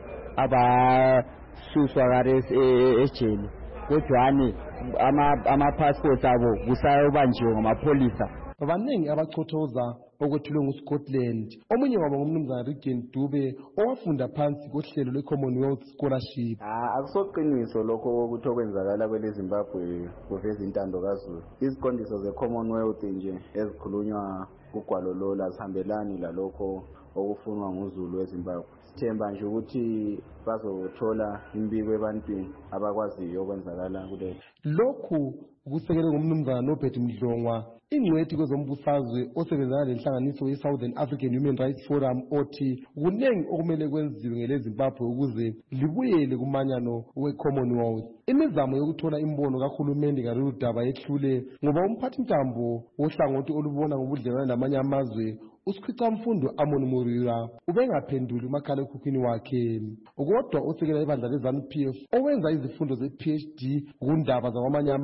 abasuswa karesi ejele. Kodwa ama-passports abo kusayobanjiwe ngamapholisa. Abaningi abachothoza okwethulwe nguScotland. Omunye wabo ngumnumzana Regan Dube owafunda phansi kohlelo lwe-Commonwealth Scholarship. Akusoqiniso lokho ukuthi okwenzakala kweleZimbabwe kuveza intando kaZulu. Iziqondiso ze-Commonwealth nje ezikhulunywa kugwalo lolu azihambelani lalokho okufunwa nguZulu weZimbabwe. Sithemba nje ukuthi bazothola imbiko ebantwini abakwaziyo okwenzakala kulelo. Lokhu kusekelwe ngumnumzana Nobert Mdlongwa, ingcwethi kwezombusazwe osebenzana lenhlanganiso ye-Southern African Human Rights Forum othi kunengi okumele kwenziwe ngeleZimbabwe ukuze libuyele kumanyano we-Commonwealth. Imizamo yokuthola imbono kahulumende ngalolu daba yehlule ngoba umphathintambo wohlangothi olubona ngobudlelwane namanye amazwe uSikhwicamfundo Amon Murira ubengaphenduli umakhalekhukhwini wakhe. Kodwa osekela ibandla le-ZANU-PF owenza izifundo ze-PhD kundaba zakwamanye amazwe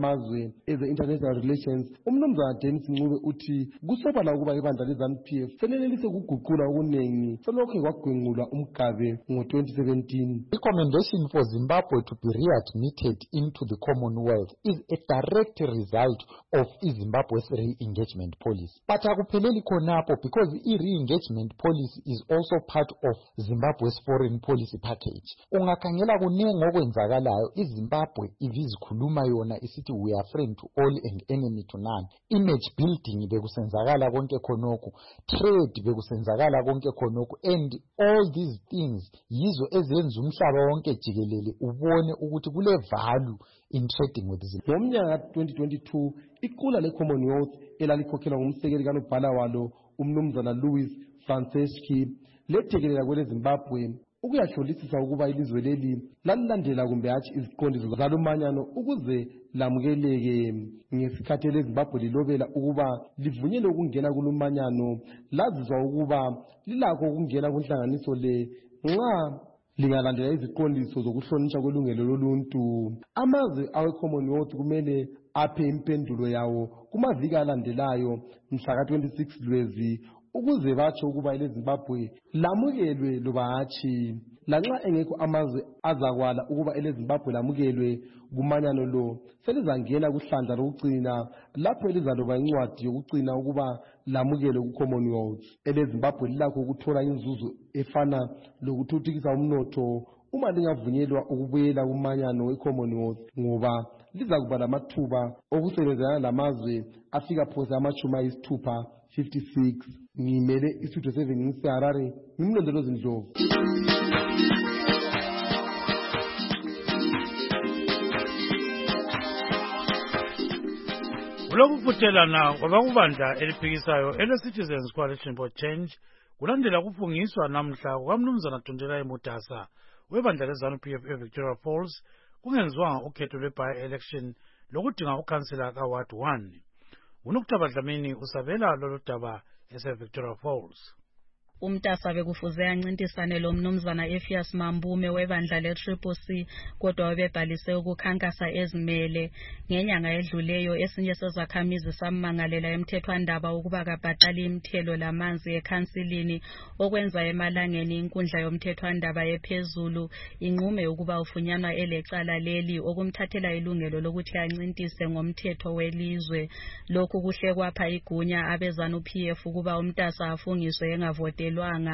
leZimbabwe eze-International Relations, umnumzana Dennis Ncube uthi kusobala ukuba ibandla leZANU-PF senelelise ukuguqula okunengi selokhe kwagwenqulwa umgabe ngo-2017. Recommendation for Zimbabwe to be readmitted into the Commonwealth is a direct result of Zimbabwe's re-engagement policy. But akupheleli khonapho, because i-re-engagement policy is also part of Zimbabwe's foreign policy package. Ungakhangela kunengi okwenzakalayo, iZimbabwe ibizikhuluma yona isithi we are friend to all and enemy to none. Image building bekusenzakala konke khonokho, trade bekusenzakala konke khonokho, and all these things yizo ezenza umhlaba wonke jikelele ubone ukuthi kule value in trading with Zimbabwe. Ngomnyaka 2022 iqula le-Commonwealth elalikhokhelwa ngumsekeli kanobhala walo umnumzana Louis Franceski lethekelela kwele Zimbabwe ukuyahlolisisa ukuba ilizwe leli lalilandela kumbe hatshi iziqondiso zalumanyano ukuze lamukeleke. Ngesikhathi leZimbabwe lilobela ukuba livunyelwe ukungena kulumanyano, lazizwa ukuba lilakho ukungena kunhlanganiso le nxa lingalandela iziqondiso zokuhlonishwa kwelungelo loluntu. Amazwe awe-Commonwealth kumele aphe impendulo yawo kumaviki alandelayo mhla ka-26 Lwezi ukuze batsho ukuba eleZimbabwe lamukelwe loba hatshi. Lanxa engekho amazwe azakwala ukuba eleZimbabwe lamukelwe kumanyano lo, selizangena kuhlandla lokucina lapho elizaloba incwadi yokucina ukuba lamukelwe ku-Commonwealth. EleZimbabwe lilakho ukuthola inzuzo efana lokuthuthukisa umnotho uma lingavunyelwa ukubuyela kumanyano we-Commonwealth, ngoba liza kuba lamathuba okusebenzana lamazwe afika phose ama-60 56. Ngimele iStudio 7 ngiseHarare, ngimlondolozi Ndlovu. Kulokufuthelana kwabakubandla eliphikisayo ele-Citizens Coalition for Change kulandela kufungiswa namhla kukamnumzana Tondela Mutasa webandla leZANU-PF eVictoria Falls kungenziwanga ukhetho lwe-by-election lokudinga ukhansela ka-Ward 1. UNokutaba Dlamini usabela lolu daba ese-Victoria Falls. Umtasa bekufuze ancintisane lo mnumzana Effias Mambume webandla le-CCC kodwa webebhalise ukukhankasa ezimele. Ngenyanga edluleyo esinye sezakhamizi sammangalela emthethwandaba ukuba kabhadali imithelo lamanzi ekhansilini okwenza emalangeni inkundla yomthethwandaba ephezulu inqume ukuba ufunyanwa elecala leli okumthathela ilungelo lokuthi ancintise ngomthetho welizwe. Lokhu kuhle kwapha igunya abeZANU-PF ukuba umtasa afungiswe engavote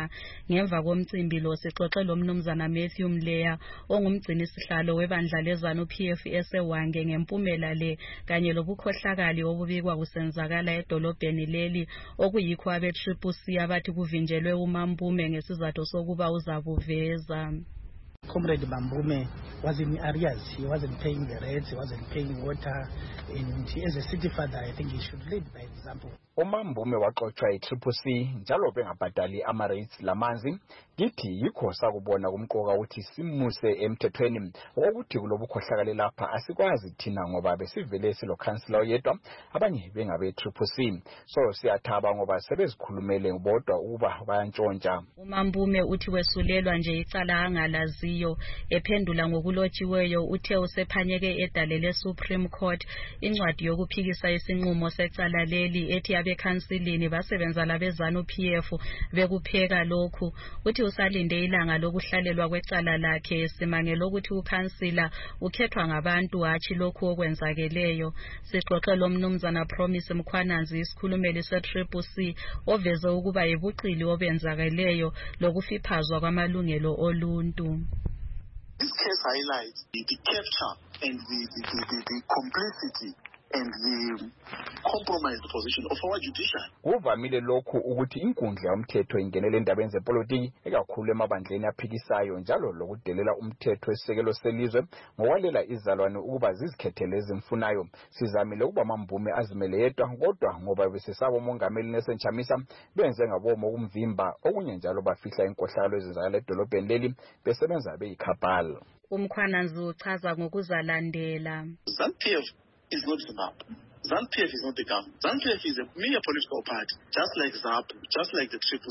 ngemva komcimbi lo sixoxe lo mnumzana Matthew Mleya ongumgcini sihlalo webandla leZANU-PF esewange ngempumela le kanye lobukhohlakali obubikwa kusenzakala edolobheni leli okuyikho abe-CCC abathi kuvinjelwe uMambume ngesizathu sokuba uzabuveza. Comrade Mambume was in arrears. He wasn't paying the rents, he wasn't paying water, and as a city father, I think he should lead by example. uMambume waxoxwa yi-CCC njalo bengabhadali ama-rates lamanzi. Kithi yikho sakubona kumqoka ukuthi simuse emthethweni ukuthi kulobukhohlakali lapha asikwazi thina ngoba besivele silokhansela oyedwa abanye bengabe-CCC. So siyathaba ngoba sebezikhulumele bodwa ukuba bayantshontsha. uMambume uthi wesulelwa nje icala angalaziyo. Ephendula ngokulotshiweyo uthe usephanyeke edale le-Supreme Court incwadi yokuphikisa isinqumo secala leli ethi abekhansilini basebenza labeZANU-PF bekupheka lokhu. Uthi usalinde ilanga lokuhlalelwa kwecala lakhe simangela ukuthi ukhansila ukhethwa ngabantu hatshi lokhu okwenzakeleyo. Sixoxe lo mnumzana Promise Mkhwananzi isikhulumeli se-CCC oveze ukuba yibuqili obenzakeleyo lokufiphazwa kwamalungelo oluntu. This case highlights the capture and the complicity and the compromised position of our judiciary. Kuvamile lokhu ukuthi inkundla yomthetho ingenele endabeni zepolitiki ekakhulu emabandleni aphikisayo njalo lokudelela umthetho esisekelo selizwe ngokwalela izalwane ukuba zizikhethele ezimfunayo. Sizamile ukuba Mambume azimele yedwa kodwa ngoba besesabo umongameli Nelson Chamisa benze ngabomo ukumvimba okunye njalo bafihla inkohlakalo ezenzakala edolobheni leli besebenza beyikhabhali. Umkhwananzi uchaza ngokuzalandela. ZANU-PF is not Zimbabwe. ZANU-PF is not the government. ZANU-PF is a mere political party, just like ZAPU, just like the CCC,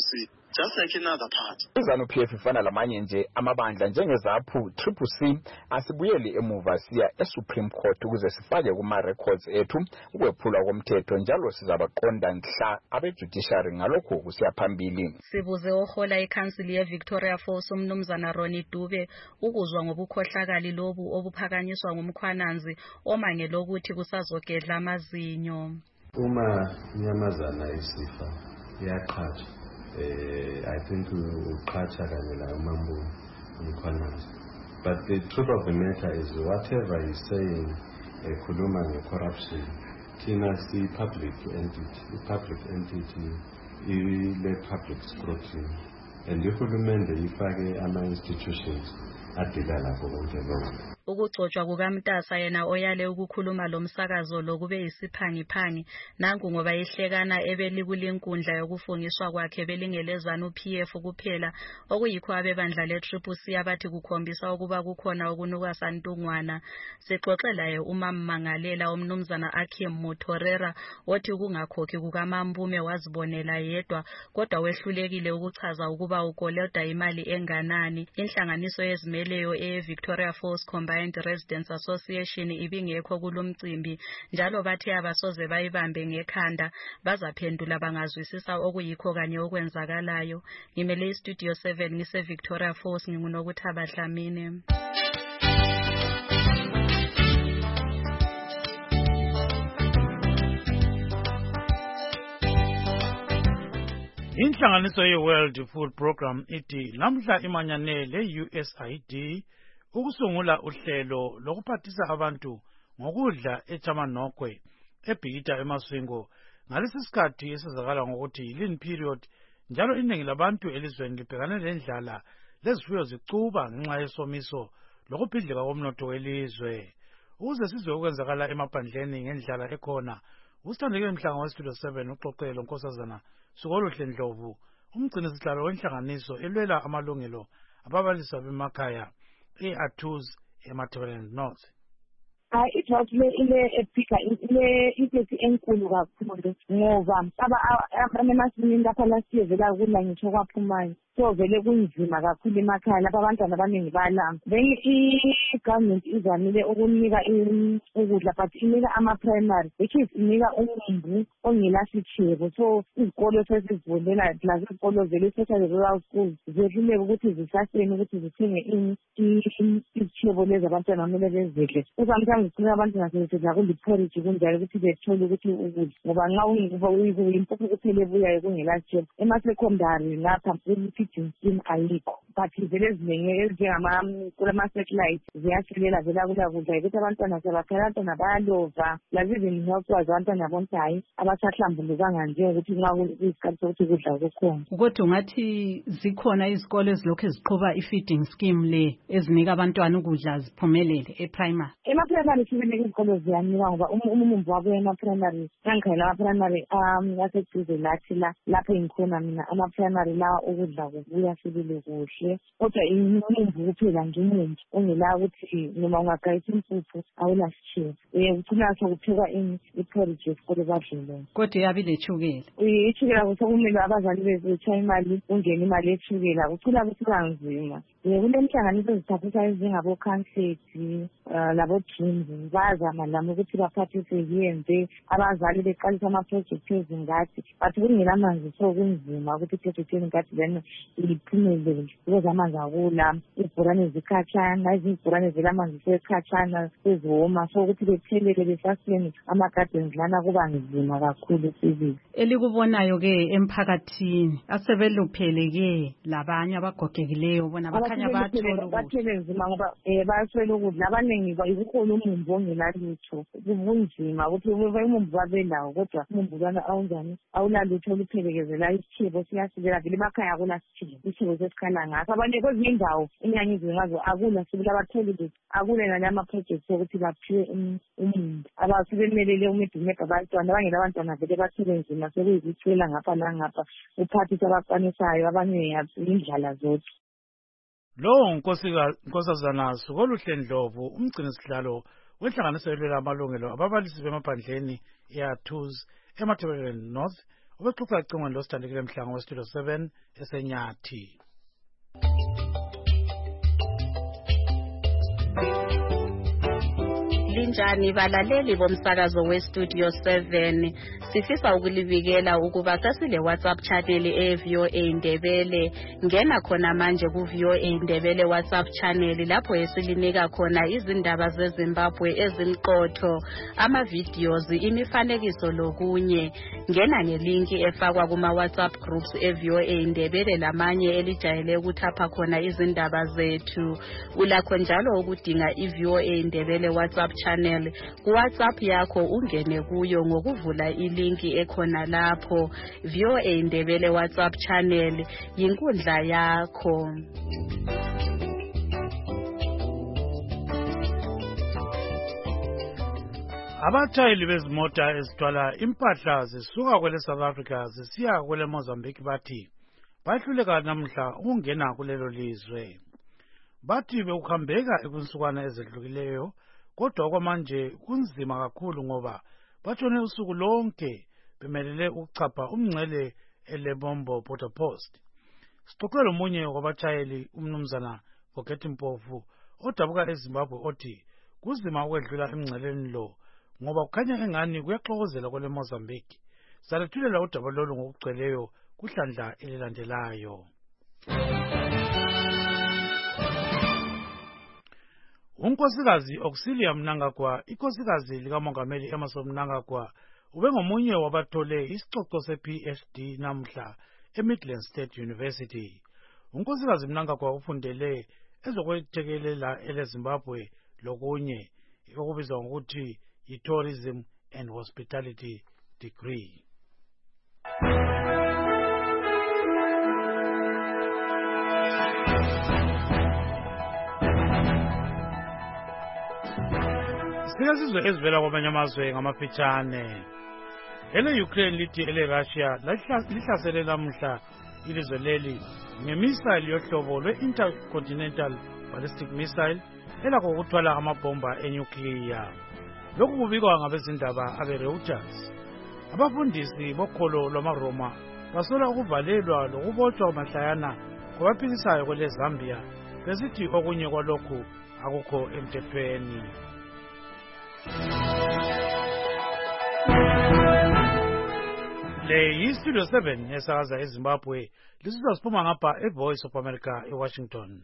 just like in other parts. iZANU-PF ifana lamanye nje amabandla njengezaphu CCC asibuyeli emuva siya eSupreme Court ukuze sifake kuma-records ethu ukwephulwa komthetho njalo sizabaqonda nhla abe-judiciary ngalokho kusiya phambili. Sibuze ohola ikhansili ye-Victoria Falls umnumzana Ronnie Dube ukuzwa ngobukhohlakali lobu obuphakanyiswa ngumkhwananzi omangela ukuthi kusazogedla amazinyo. Uma inyamazana isifa iyaqhatsha I think uqhatsha kanye la umambo umkhwananzi. But the truth of the matter is whatever he's saying ekhuluma nge-corruption thina si-public entity ile public scrutiny and uhulumende ifake ama-institutions adila lapho konke lokho. Ukugcotshwa kukaMtasa yena oyale ukukhuluma lo msakazo lokube isiphangiphangi nangu ngoba ihlekana ebelikulinkundla yokufungiswa kwakhe belingele ZANU-PF kuphela okuyikho abebandla le-CCC abathi kukhombisa ukuba kukhona okunuka santungwana. Sixoxelaye umammangalela umnumzana Akim Mutorera othi kungakhokhi kukaMambume wazibonela yedwa kodwa wehlulekile ukuchaza ukuba ukoleda imali enganani. Inhlanganiso yezimeleyo e-Victoria Falls Combined Residents Association ibingekho kulomcimbi njalo bathi abasoze bayibambe ngekhanda bazaphendula bangazwisisa okuyikho kanye okwenzakalayo. Ngimele iStudio 7 ngise Victoria Falls ngingunokuthaba Dlamini. Inhlanganiso ye-World Food Program ithi namhla imanyane le-USAID ukusungula uhlelo lokuphathisa abantu ngokudla eChamanokwe ebhikita eMasvingo ngalesi sikhathi esizakala ngokuthi lean period njalo iningi labantu elizweni libhekane lendlala lezifuyo zicuba ngenxa yesomiso lokuphidlika komnotho welizwe. Ukuze sizwe ukwenzakala emaphandleni ngendlala ekhona usithandeke mhlanga weStudio 7 uxoxelo Nkosazana Sukoluhle Ndlovu umgcinisihlalo wenhlanganiso elwela amalungelo ababalisi bemakhaya e-Arthurs eMatabeleland North. It was ile inkesi enkulu kakhulu ngoba abamasimini lapha lasiye vela kula ngisho kwaphumayo so vele kunzima kakhulu emakhaya lapha abantwana abaningi balamba. Then i-government izamile ukunika ukudla but inika ama-primary which is inika umumbu ongelasitshebo so izikolo sesizivulela plus izikolo vele social rural schools zehluleka ukuthi zisaseni ukuthi zithenge izitshebo lezi abantwana kumele bezidle. Ngicela abantwana sebesedla kuliporridge kunjalo ukuthi bethole ukuthi ukudla ngoba nxa uyimpuphu kuphela ebuyayo kungelasitshebo. Ema-secondary lapha feeding scheme ayikho but vele ezinengi kulama-satellite ziyasilela vela kula kudla ukuthi abantwana sebakhala abantwana bayalova lazi even health wazi abantwana bonke hayi abasahlambulukanga njengokuthi nxa kuyisikhathi sokuthi kudla kukhona. Kodwa ungathi zikhona izikole ezilokhu ziqhuba i-feeding scheme le ezinika abantwana ukudla ziphumelele e-primary? Ema-primary sibeleke izikolo ziyanika ngoba umumbu wabo ema-primary ngangikhayela ama-primary aseduze lathi lapho engikhona mina ama-primary lawa ukudla kubuya sibile kuhle kodwa umumbu kuphela nje umumbu ongela ukuthi noma ungagayisa impuphu awulasitshebo uthina sokuphekwa iporridge yesikole badlile. Kodwa yabi lethukela ithukela kusekumele abazali betshaya imali kungena imali yethukela kucina kusiba nzima. Kulenhlanganiso ezithathisa ezingabo-Comfort labo-Dreams bazama lami ukuthi baphathise yenze abazali beqalisa ama-project ezingadi but kungela amanzi so kunzima ukuthi i-project ezingadi then iphumelele because amanzi akula ibhorane zikhatshana ezinye ibhorane vele amanzi sekhatshana seziwoma so ukuthi bethelele besaseni ama-gardens lana kuba nzima kakhulu sibili. Elikubonayo-ke emphakathini asebeluphele-ke labanye abagogekileyo bona bakhanya bathele nzima ngoba baswele ukudla abaningi kukhona umumbu ongelalutho kubunzima ukuthi umumbu babelawo kodwa umumbu lwana awunjani awulalutho oluphelekezela isitshebo siyasilela vele emakhaya akulasitshebo isitshebo sesikhala ngaso abanye kwezinye indawo inyanga izingazo akula sibila bathole akule nale ama-projects okuthi baphiwe umumbu abasibemelele umedumeda abantwana abangela abantwana vele bathele nzima sekuyizicela ngapha langapha uphathisa abakwanisayo abanye indlala zodwa. Lo Nkosazana Sukoluhle Ndlovu umgcinisihlalo wenhlanganiso elwela amalungelo ababalisi bemaphandleni e-Arthurs eMatabeleland North ubexoxa ecingweni losithandekile Mhlanga weStudio 7 eseNyathi. Linjani balaleli bomsakazo weStudio 7, sifisa ukulibikela ukuba sasile WhatsApp channel eVOA Ndebele. Ngena khona manje kuVOA Ndebele WhatsApp channel lapho esilinika khona izindaba zeZimbabwe ezimqotho, ama-videos, imifanekiso lokunye. Ngena ngelinki efakwa kuma WhatsApp groups eVOA Ndebele lamanye elijayele ukuthapha khona izindaba zethu. Ulakho njalo ukudinga iVOA Ndebele WhatsApp channel ku-WhatsApp yakho, ungene kuyo ngokuvula ilinki ekhona lapho. VOA Ndebele WhatsApp channel yinkundla yakho. Abatshayeli bezimota ezithwala impahla zisuka kwele South Africa zisiya kwele Mozambique bathi bahluleka namhla ukungena kulelo lizwe. Bathi bekuhambeka ekunsukwana ezedlukileyo, kodwa kwamanje kunzima kakhulu ngoba batshone usuku lonke bemelele ukuchapha umngcele eLebombo Border Post. Sixoxele omunye wabatshayeli umnumzana Boketi Mpofu odabuka eZimbabwe othi kuzima ukwedlula emngceleni lo ngoba kukhanya engani kuyaxokozela kwele Mozambique. Salethulela udaba lolu ngokugcweleyo kuhlandla elilandelayo. Unkosikazi Auxilia Mnangagwa, inkosikazi likamongameli Emmerson Mnangagwa, ubengomunye wabathole isicoco se-PhD namhla eMidland State University. Unkosikazi Mnangagwa ufundele ezokwethekelela eleZimbabwe lokunye okubizwa ngokuthi i-Tourism and Hospitality degree. Sizwe ezivela kwamanye amazwe ngamafitshane. Ele-Ukraine lithi ele-Russia lihlasele namhla ilizwe leli ngemisile yohlobo lwe-intercontinental ballistic missile elakho ukuthwala amabhomba enyukliya. Lokhu kubikwa ngabezindaba abe-Reuters. Abafundisi bokholo lwamaRoma basola ukuvalelwa lokubotshwa mahlayana kwabaphikisayo kwele Zambia besithi okunye kwalokhu akukho emthethweni. Le yi-Studio 7 esakaza eZimbabwe, lisizwa siphuma ngapha eVoice of America eWashington.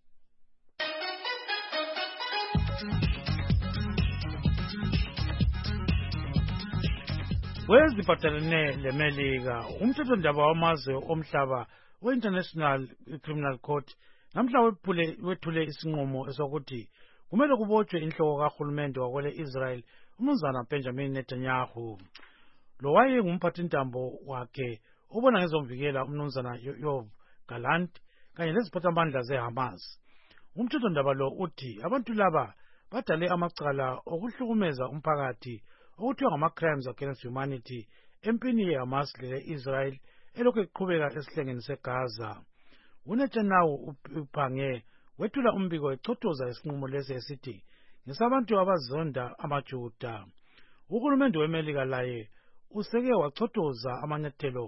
Weziphathelene leMelika, umthethondaba wamazwe omhlaba we-International Criminal Court namhla wethule isinqumo esokuthi kumele kubotshwe inhloko kahulumende wakwele Israel umnumzana Benjamin Netanyahu. Lo wayengumphathintambo wakhe ubona ngezomvikela umnumzana Yoav Gallant kanye leziphathamandla zeHamas. Umthethondaba lo uthi abantu laba badale amacala okuhlukumeza umphakathi okuthiwa ngama-crimes against humanity empini yeHamas le-Israel elokhu iqhubeka esihlengeni seGaza. UNetanyahu uphange wethula umbiko echothoza isinqumo lesi esithi ngesabantu abazonda amaJuda. Uhulumende weMelika laye useke wachothoza amanyathelo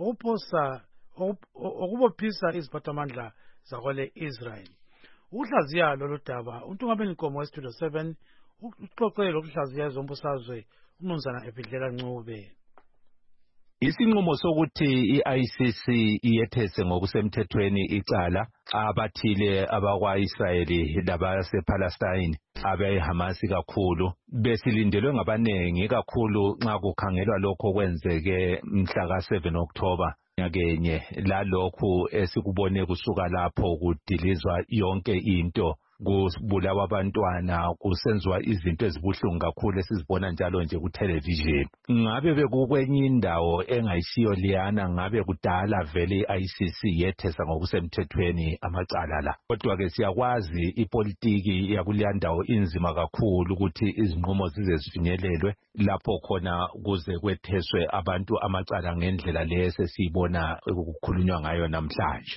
okubophisa iziphathamandla zakwele Israel. Ukuhlaziya lolu daba untungameli nkomo weStudio 7 uxoxe lokuhlaziya ezombusazwe umnumzana Ebhidlela Ncube. Isinqumo sokuthi i-ICC iyethese ngokusemthethweni icala abathile abakwa-Israyeli labasePalestine abeHamas kakhulu besilindelwe ngabanengi kakhulu nxa kukhangelwa lokho kwenzeke mhla ka-7 October nyakenye lalokhu esikubone kusuka lapho kudilizwa yonke into, kubulawa abantwana, kusenziwa izinto ezibuhlungu kakhulu esizibona njalo nje ku-television. Ngabe bekukwenye indawo engayisiyo liyana, ngabe kudala vele i-ICC yethesa ngokusemthethweni amacala la. Kodwa-ke siyakwazi ipolitiki yakuleya ndawo inzima kakhulu ukuthi izinqumo zize zifinyelelwe lapho khona kuze kwetheswe abantu amacala ngendlela le esesiyibona ukukhulunywa ngayo namhlanje.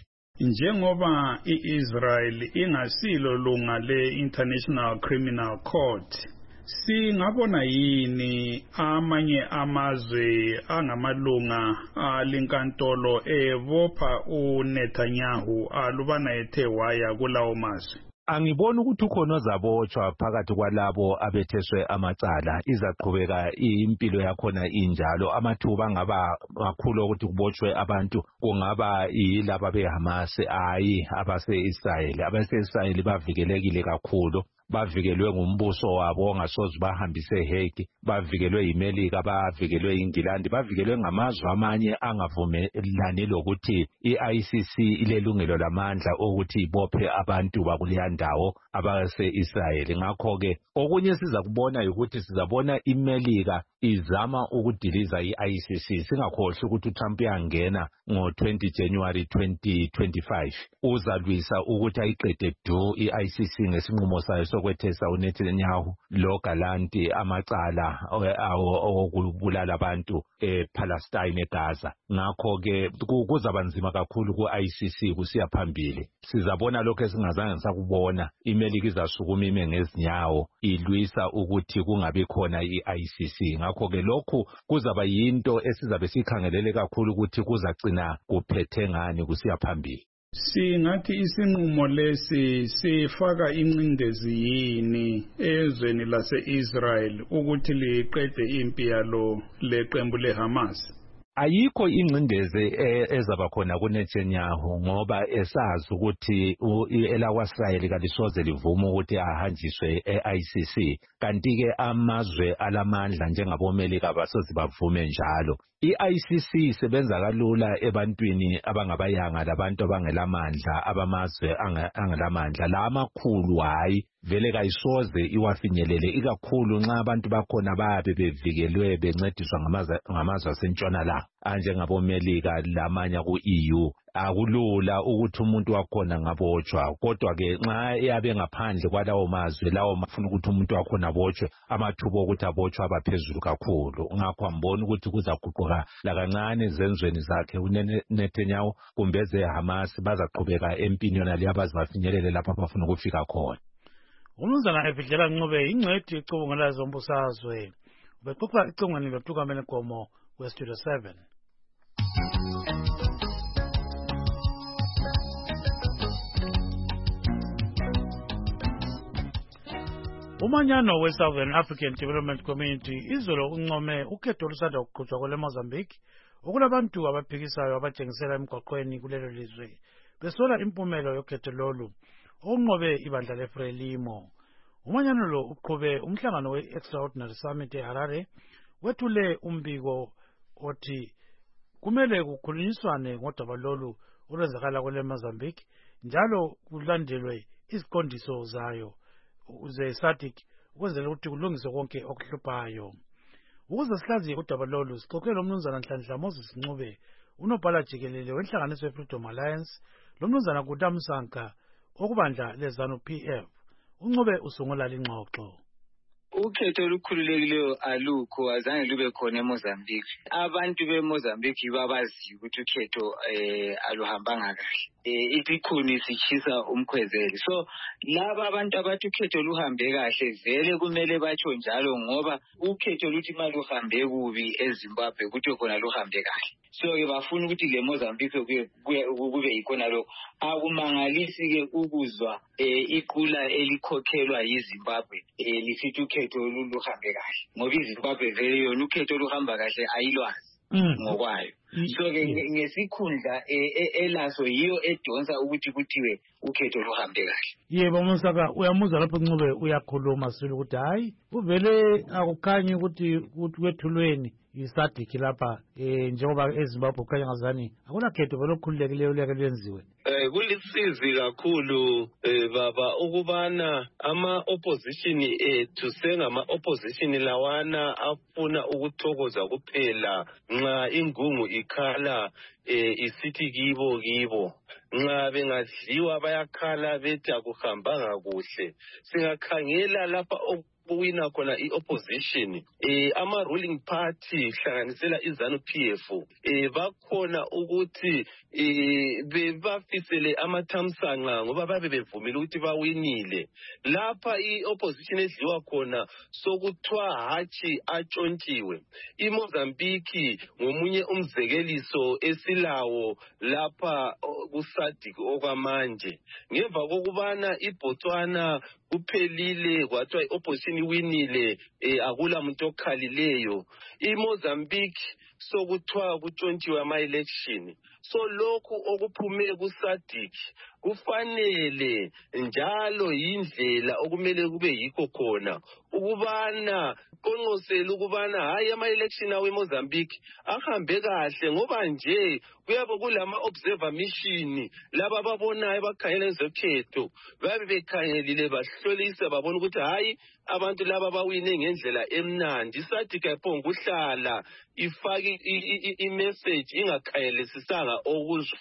Njengoba i-Israel ingasilo lunga le-International Criminal Court, Singabona yini amanye amazwe angamalunga alinkantolo ebopha uNetanyahu alubana ethe waya kulawo mazwe? Angiboni ukuthi ukhona ozabotshwa phakathi kwalabo abetheswe amacala. Izaqhubeka impilo yakhona injalo. Amathuba angaba makhulu ukuthi kubotshwe abantu kungaba yilabo beHamas hayi abase-Israyeli. Abase-Israyeli bavikelekile kakhulu. Bavikelwe ngumbuso wabo ongasoze bahambise eHague, bavikelwe yiMelika, bavikelwe yiNgilandi, bavikelwe ngamazwe amanye angavumelani lokuthi i-ICC ilelungelo lamandla ukuthi ibophe abantu bakuleya ndawo abase-Israyeli. Ngakho-ke okunye siza kubona ukuthi sizabona iMelika izama ukudiliza i-ICC. Singakhohlwa ukuthi uTrump uyangena ngo-20 January 2025. Uzalwisa ukuthi ayiqede du i-ICC ngesinqumo sayo sokwethesa uNetanyahu lo Galanti amacala okubulala abantu ePalestine eGaza. Ngakho-ke kuzaba nzima kakhulu ku-ICC kusiya phambili. Sizabona lokho esingazange sakubona. iMelika izasukuma ime ngezinyawo ilwisa ukuthi kungabi khona i-ICC. Ngakho-ke lokhu kuzaba yinto esizabe sikhangelele kakhulu ukuthi kuzagcina kuphethe ngani kusiya phambili. Singathi isinqumo lesi sifaka incindezi yini ezweni lase-Israel ukuthi liqede impi yalo leqembu leHamas? Ayikho ingcindezi ezaba khona kuNetanyahu ngoba esazi ukuthi elakwa-Israyeli kalisoze livuma ukuthi ahanjiswe e-ICC. Kanti-ke amazwe alamandla njengaboMelika basoze bavume njalo. I-ICC isebenza kalula ebantwini abangabayanga labantu abangelamandla abamazwe angelamandla. La amakhulu hayi vele kayisoze iwafinyelele ikakhulu nxa abantu bakhona babe bevikelwe bencediswa ngamazwe asentshonalanga anjengaboMelika lamanye ku-EU. Akulula ukuthi umuntu wakhona ngabotshwa, kodwa-ke nxa yabe ngaphandle kwalawo mazwe lawo mafuna ukuthi umuntu wakhona abotshwe, amathuba okuthi abotshwe abaphezulu kakhulu. Ngakho amboni ukuthi kuzaguquka lakancane ezenzweni zakhe uNetanyahu kumbe ezeHamas bazaqhubeka empini yona leyo abazingafinyelele lapho abafuna ukufika khona. Umnumzana Efidlela Ncube ingcwethi icubungela zombusazwe ubexoxa icongweni loThukamela Gomo weStudio 7. Umanyano we-Southern African Development Community izolo uncome ukhetho olusanda kuqhutshwa kwele Mozambique okulabantu abaphikisayo abatshengisela emgwaqweni kulelo lizwe besola impumelo yokhetho lolu onqobe ibandla leFrelimo. Umanyano lo uqhube umhlangano we-Extraordinary Summit eHarare wethule umbiko othi kumele kukhulunyiswane ngodaba lolu olwenzakala kwele Mozambique njalo kulandelwe iziqondiso zayo ze-SADC ukwenzela ukuthi kulungiswe konke okuhluphayo. Ukuze sihlaziye udaba lolu sixoxe lomnumzana Nhlanhla Moses Ncube unobhala jikelele wenhlanganiso ye-Freedom Alliance lomnumzana Guta Msanka okubandla leZANU-PF. uNcube usungula lingxoxo. Ukhetho olukhululekileyo alukho azange lube khona eMozambique. Abantu beMozambique babazi ukuthi ukhetho aluhambanga kahle. Isikhuni sichisa umkhwezeli. So laba abantu abathi ukhetho luhambe kahle vele kumele batsho njalo ngoba ukhetho luthi mali luhambe kubi eZimbabwe ukuthi khona luhambe kahle. So bafuna ukuthi le Mozambique kube ikona lokho. Akumangalisi ke ukuzwa iqula elikhokhelwa yiZimbabwe lisithi ukhetho luhambe kahle ngoba iZimbabwe vele yona ukhetho oluhamba kahle ayilwazi ngokwayo. So ke ngesikhundla elaso yiyo edonsa ukuthi kuthiwe ukhetho luhambe kahle. Yebo Msaka uyamuzwa lapho Ncube uyakhuluma sile ukuthi hayi uvele akukhanyi ukuthi kwethulweni iSADC lapha njengoba eZimbabwe kukhanya ngazani akuna khetho vele okukhululekileyo leke lwenziwe. Kulisizi kakhulu baba ukubana ama-opposition ethu sengama-opposition lawana afuna ukuthokoza kuphela nxa ingungu ikhala isithi kibo nxa bengadliwa bayakhala bethi akuhambanga kuhle. Singakhangela lapha kuwina khona i-opposition ama-ruling party hlanganisela iZANU-PF bakhona ukuthi bebafisele amathamsanqa ngoba babe bevumile ukuthi bawinile. Lapha i-opposition edliwa khona sokuthiwa hatshi atshontshiwe. iMozambique ngomunye umzekeliso esilawo lapha kuSADC okwamanje. Ngemva kokubana iBotswana kuphelile kwathiwa i-opposition iwinile akula muntu okhalileyo. iMozambique sokuthiwa kutshontshiwe ama-election. So lokhu okuphume kuSADC kufanele njalo yindlela okumele kube yikho khona ukubana qonqosela ukubana hayi ama-election awe eMozambique ahambe kahle ngoba nje kuyabe kulama observer mission laba ababonayo bakhangela ezokhetho babe bekhangelile bahlolisa babona ukuthi hayi abantu laba bawine ngendlela emnandi. iSADC ayiphonga ukuhlala ifake i-message ingakhayelisisanga okuzwa.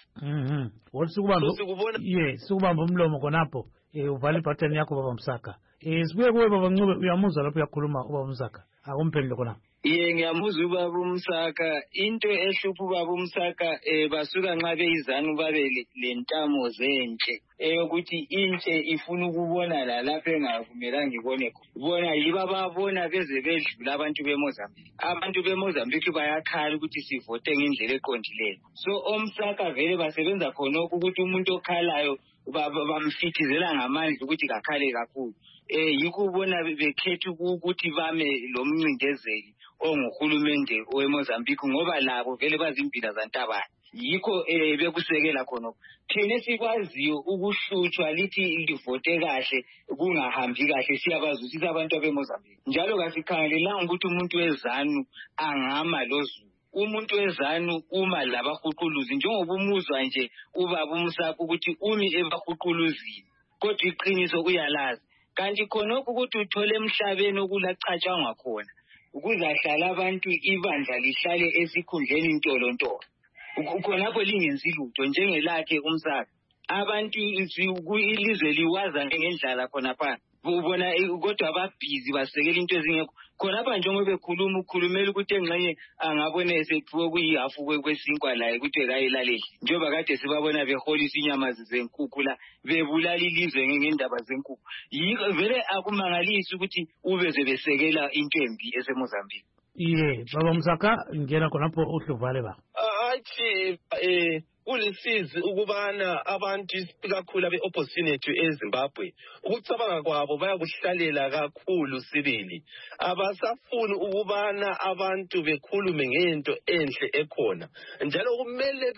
Sikubamba umlomo khonapho uvala ibutton yakho baba Msaka. Sibuye kuwe baba Ncube, uyamuzwa lapho uyakhuluma ubaba Msaka. Akumphendule khona. Ngiyamuzwa ubaba uMsaka. Into ehlupha ubaba uMsaka basuka nxa beyiZANU babe lentamo zenhle ukuthi intshe ifuna ukubona lapho engavumelanga ngibone khona. Bona yiba babona beze bedlula abantu beMozambique. Abantu beMozambique bayakhala ukuthi sivote ngendlela eqondileyo. So oMsaka vele basebenza khonokho ukuthi umuntu okhalayo bamfithizela ngamandla ukuthi kakhale kakhulu. Yikho ubona bekhetha ukuthi bame lo mncindezeli onguhulumende weMozambique ngoba labo vele bazimpila zantabana. Yikho bekusekela khonokho. Thina sikwaziyo ukuhlutshwa lithi livote kahle kungahambi kahle siyabazwisisa abantu beMozambique. Njalo kasikhangelelanga ukuthi umuntu weZANU angama loZulu. Umuntu weZANU uma labahuquluzi njengoba umuzwa nje ubaba uMsaka ukuthi umi ebahuquluzini kodwa iqiniso uyalazi. Kanti khonokho ukuthi uthole emhlabeni okulacatshangwa khona ukuzahlala abantu ibandla lihlale esikhundleni intolontolo khonapho lingenzi lutho njengelakhe uMsaka. Abantu ilizwe liwaza ngendlala khonapha ubona kodwa ababhizi basekela into ezingekho khonapha njengoba bekhuluma ukhulumela ukuthi engxenye angabona esethiwe kuyihafu kwesinkwa laye ukuthi kayilaleli njengoba kade sibabona beholisa inyama zenkukhu la bebulala ilizwe ngendaba zenkukhu. Yiko vele akumangalisi ukuthi ubeze besekela into embi eseMozambique. Baba Msaka ngena khonapho uhluvale ba. Athi kulisizi ukubana abantu kakhulu abe-opposition yethu eZimbabwe ukucabanga kwabo bayakuhlalela kakhulu sibili. Abasafuni ukubana abantu bekhulume ngento enhle ekhona njalo kumele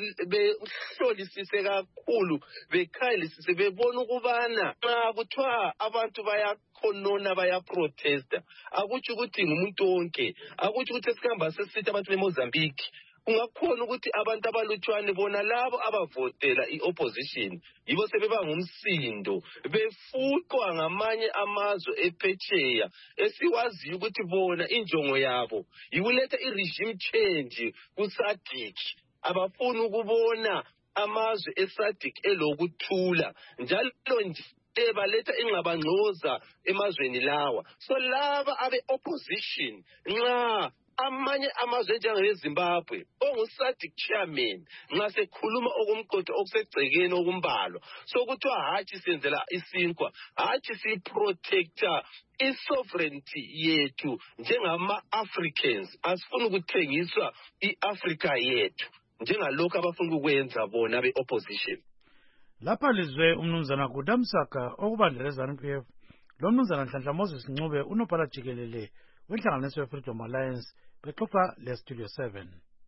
behlolisise kakhulu bekhayelisise bebona ukubana nxa kuthiwa abantu bayakhonona bayaprotesta akutsho ukuthi ngumuntu wonke, akutsho ukuthi esikhamba sesithi abantu beMozambique. Ungakhona ukuthi abantu abalutshwane bona labo abavotela i-opposition yibo sebeba ngumsindo befuqwa ngamanye amazwe ephetsheya esiwaziyo ukuthi bona injongo yabo yikuletha i-regime change kuSADC. Abafuni ukubona amazwe eSADC elokuthula njalo nje baletha ingxabangxoza emazweni lawa. So laba abe-opposition nxa amanye amazwe njengeZimbabwe onguSADC chairman nxa sekhuluma okumqotho okusegcekeni okumbalwa sokuthiwa hatshi senzela isinkwa, hatshi siprotector isovereignty yethu njengama-Africans. Asifuni ukuthengiswa i-Africa yethu njengalokhu abafuna ukwenza bona be-opposition. Lapha lizwe umnumzana Guda Msaka okubandla leZANU-PF lo mnumzana Nhlanhla Moses Ncube unobhala jikelele wenhlanganiso ye-Freedom Alliance bexoxa le-Studio 7.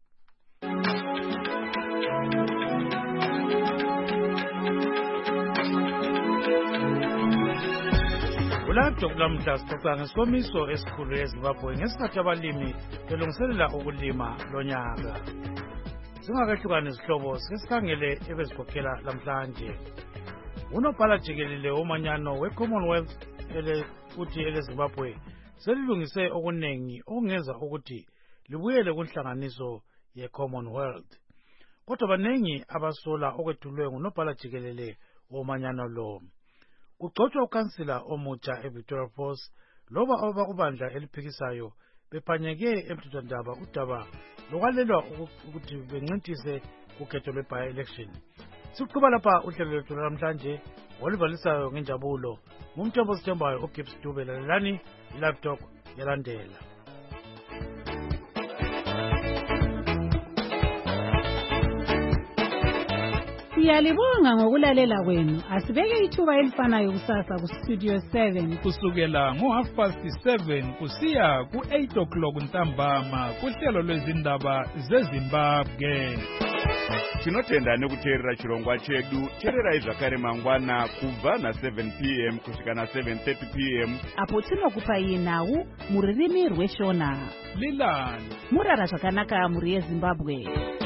Kulapho kulamhla sixoxa ngesisomiso esikhulu eZimbabwe ngesikhathi abalimi belungiselela ukulima lonyaka. Singakahlukani izihlobo sesikhangele ebezikhokhela lamhlanje. Unobhala jikelele womanyano we-Commonwealth futhi eleZimbabwe selilungise okunengi okungenza ukuthi libuyele kunhlanganiso ye-Commonwealth. kodwa baningi abasola okwethulwe ngunobhala jikelele womanyano lo. Kugcotshwa ukansila omutsha eVictoria Falls loba abakubandla eliphikisayo bephanyeke emthethwandaba udaba lokwalelwa ukuthi bencintise ukhetho lwe-by-election. Siqhuba lapha uhlelo lwethu namhlanje oluvalisayo ngenjabulo ngumthembo sithembayo uGibbs Dube. Lalelani iLive Talk yalandela. Siyalibonga ngokulalela kwenu. Asibeke ithuba elifanayo kusasa kuStudio 7 kusukela ngo7:30 kusiya ku8 ntambama kuhlelo lwezindaba zeZimbabwe. Tinotenda nekuteerera chirongwa chedu. Teererai zvakare mangwana kubva na7 p.m. kusvika na7:30 p.m. apo tinokupai nhau muririmi rweShona. Lilani murara zvakanaka muri yeZimbabwe.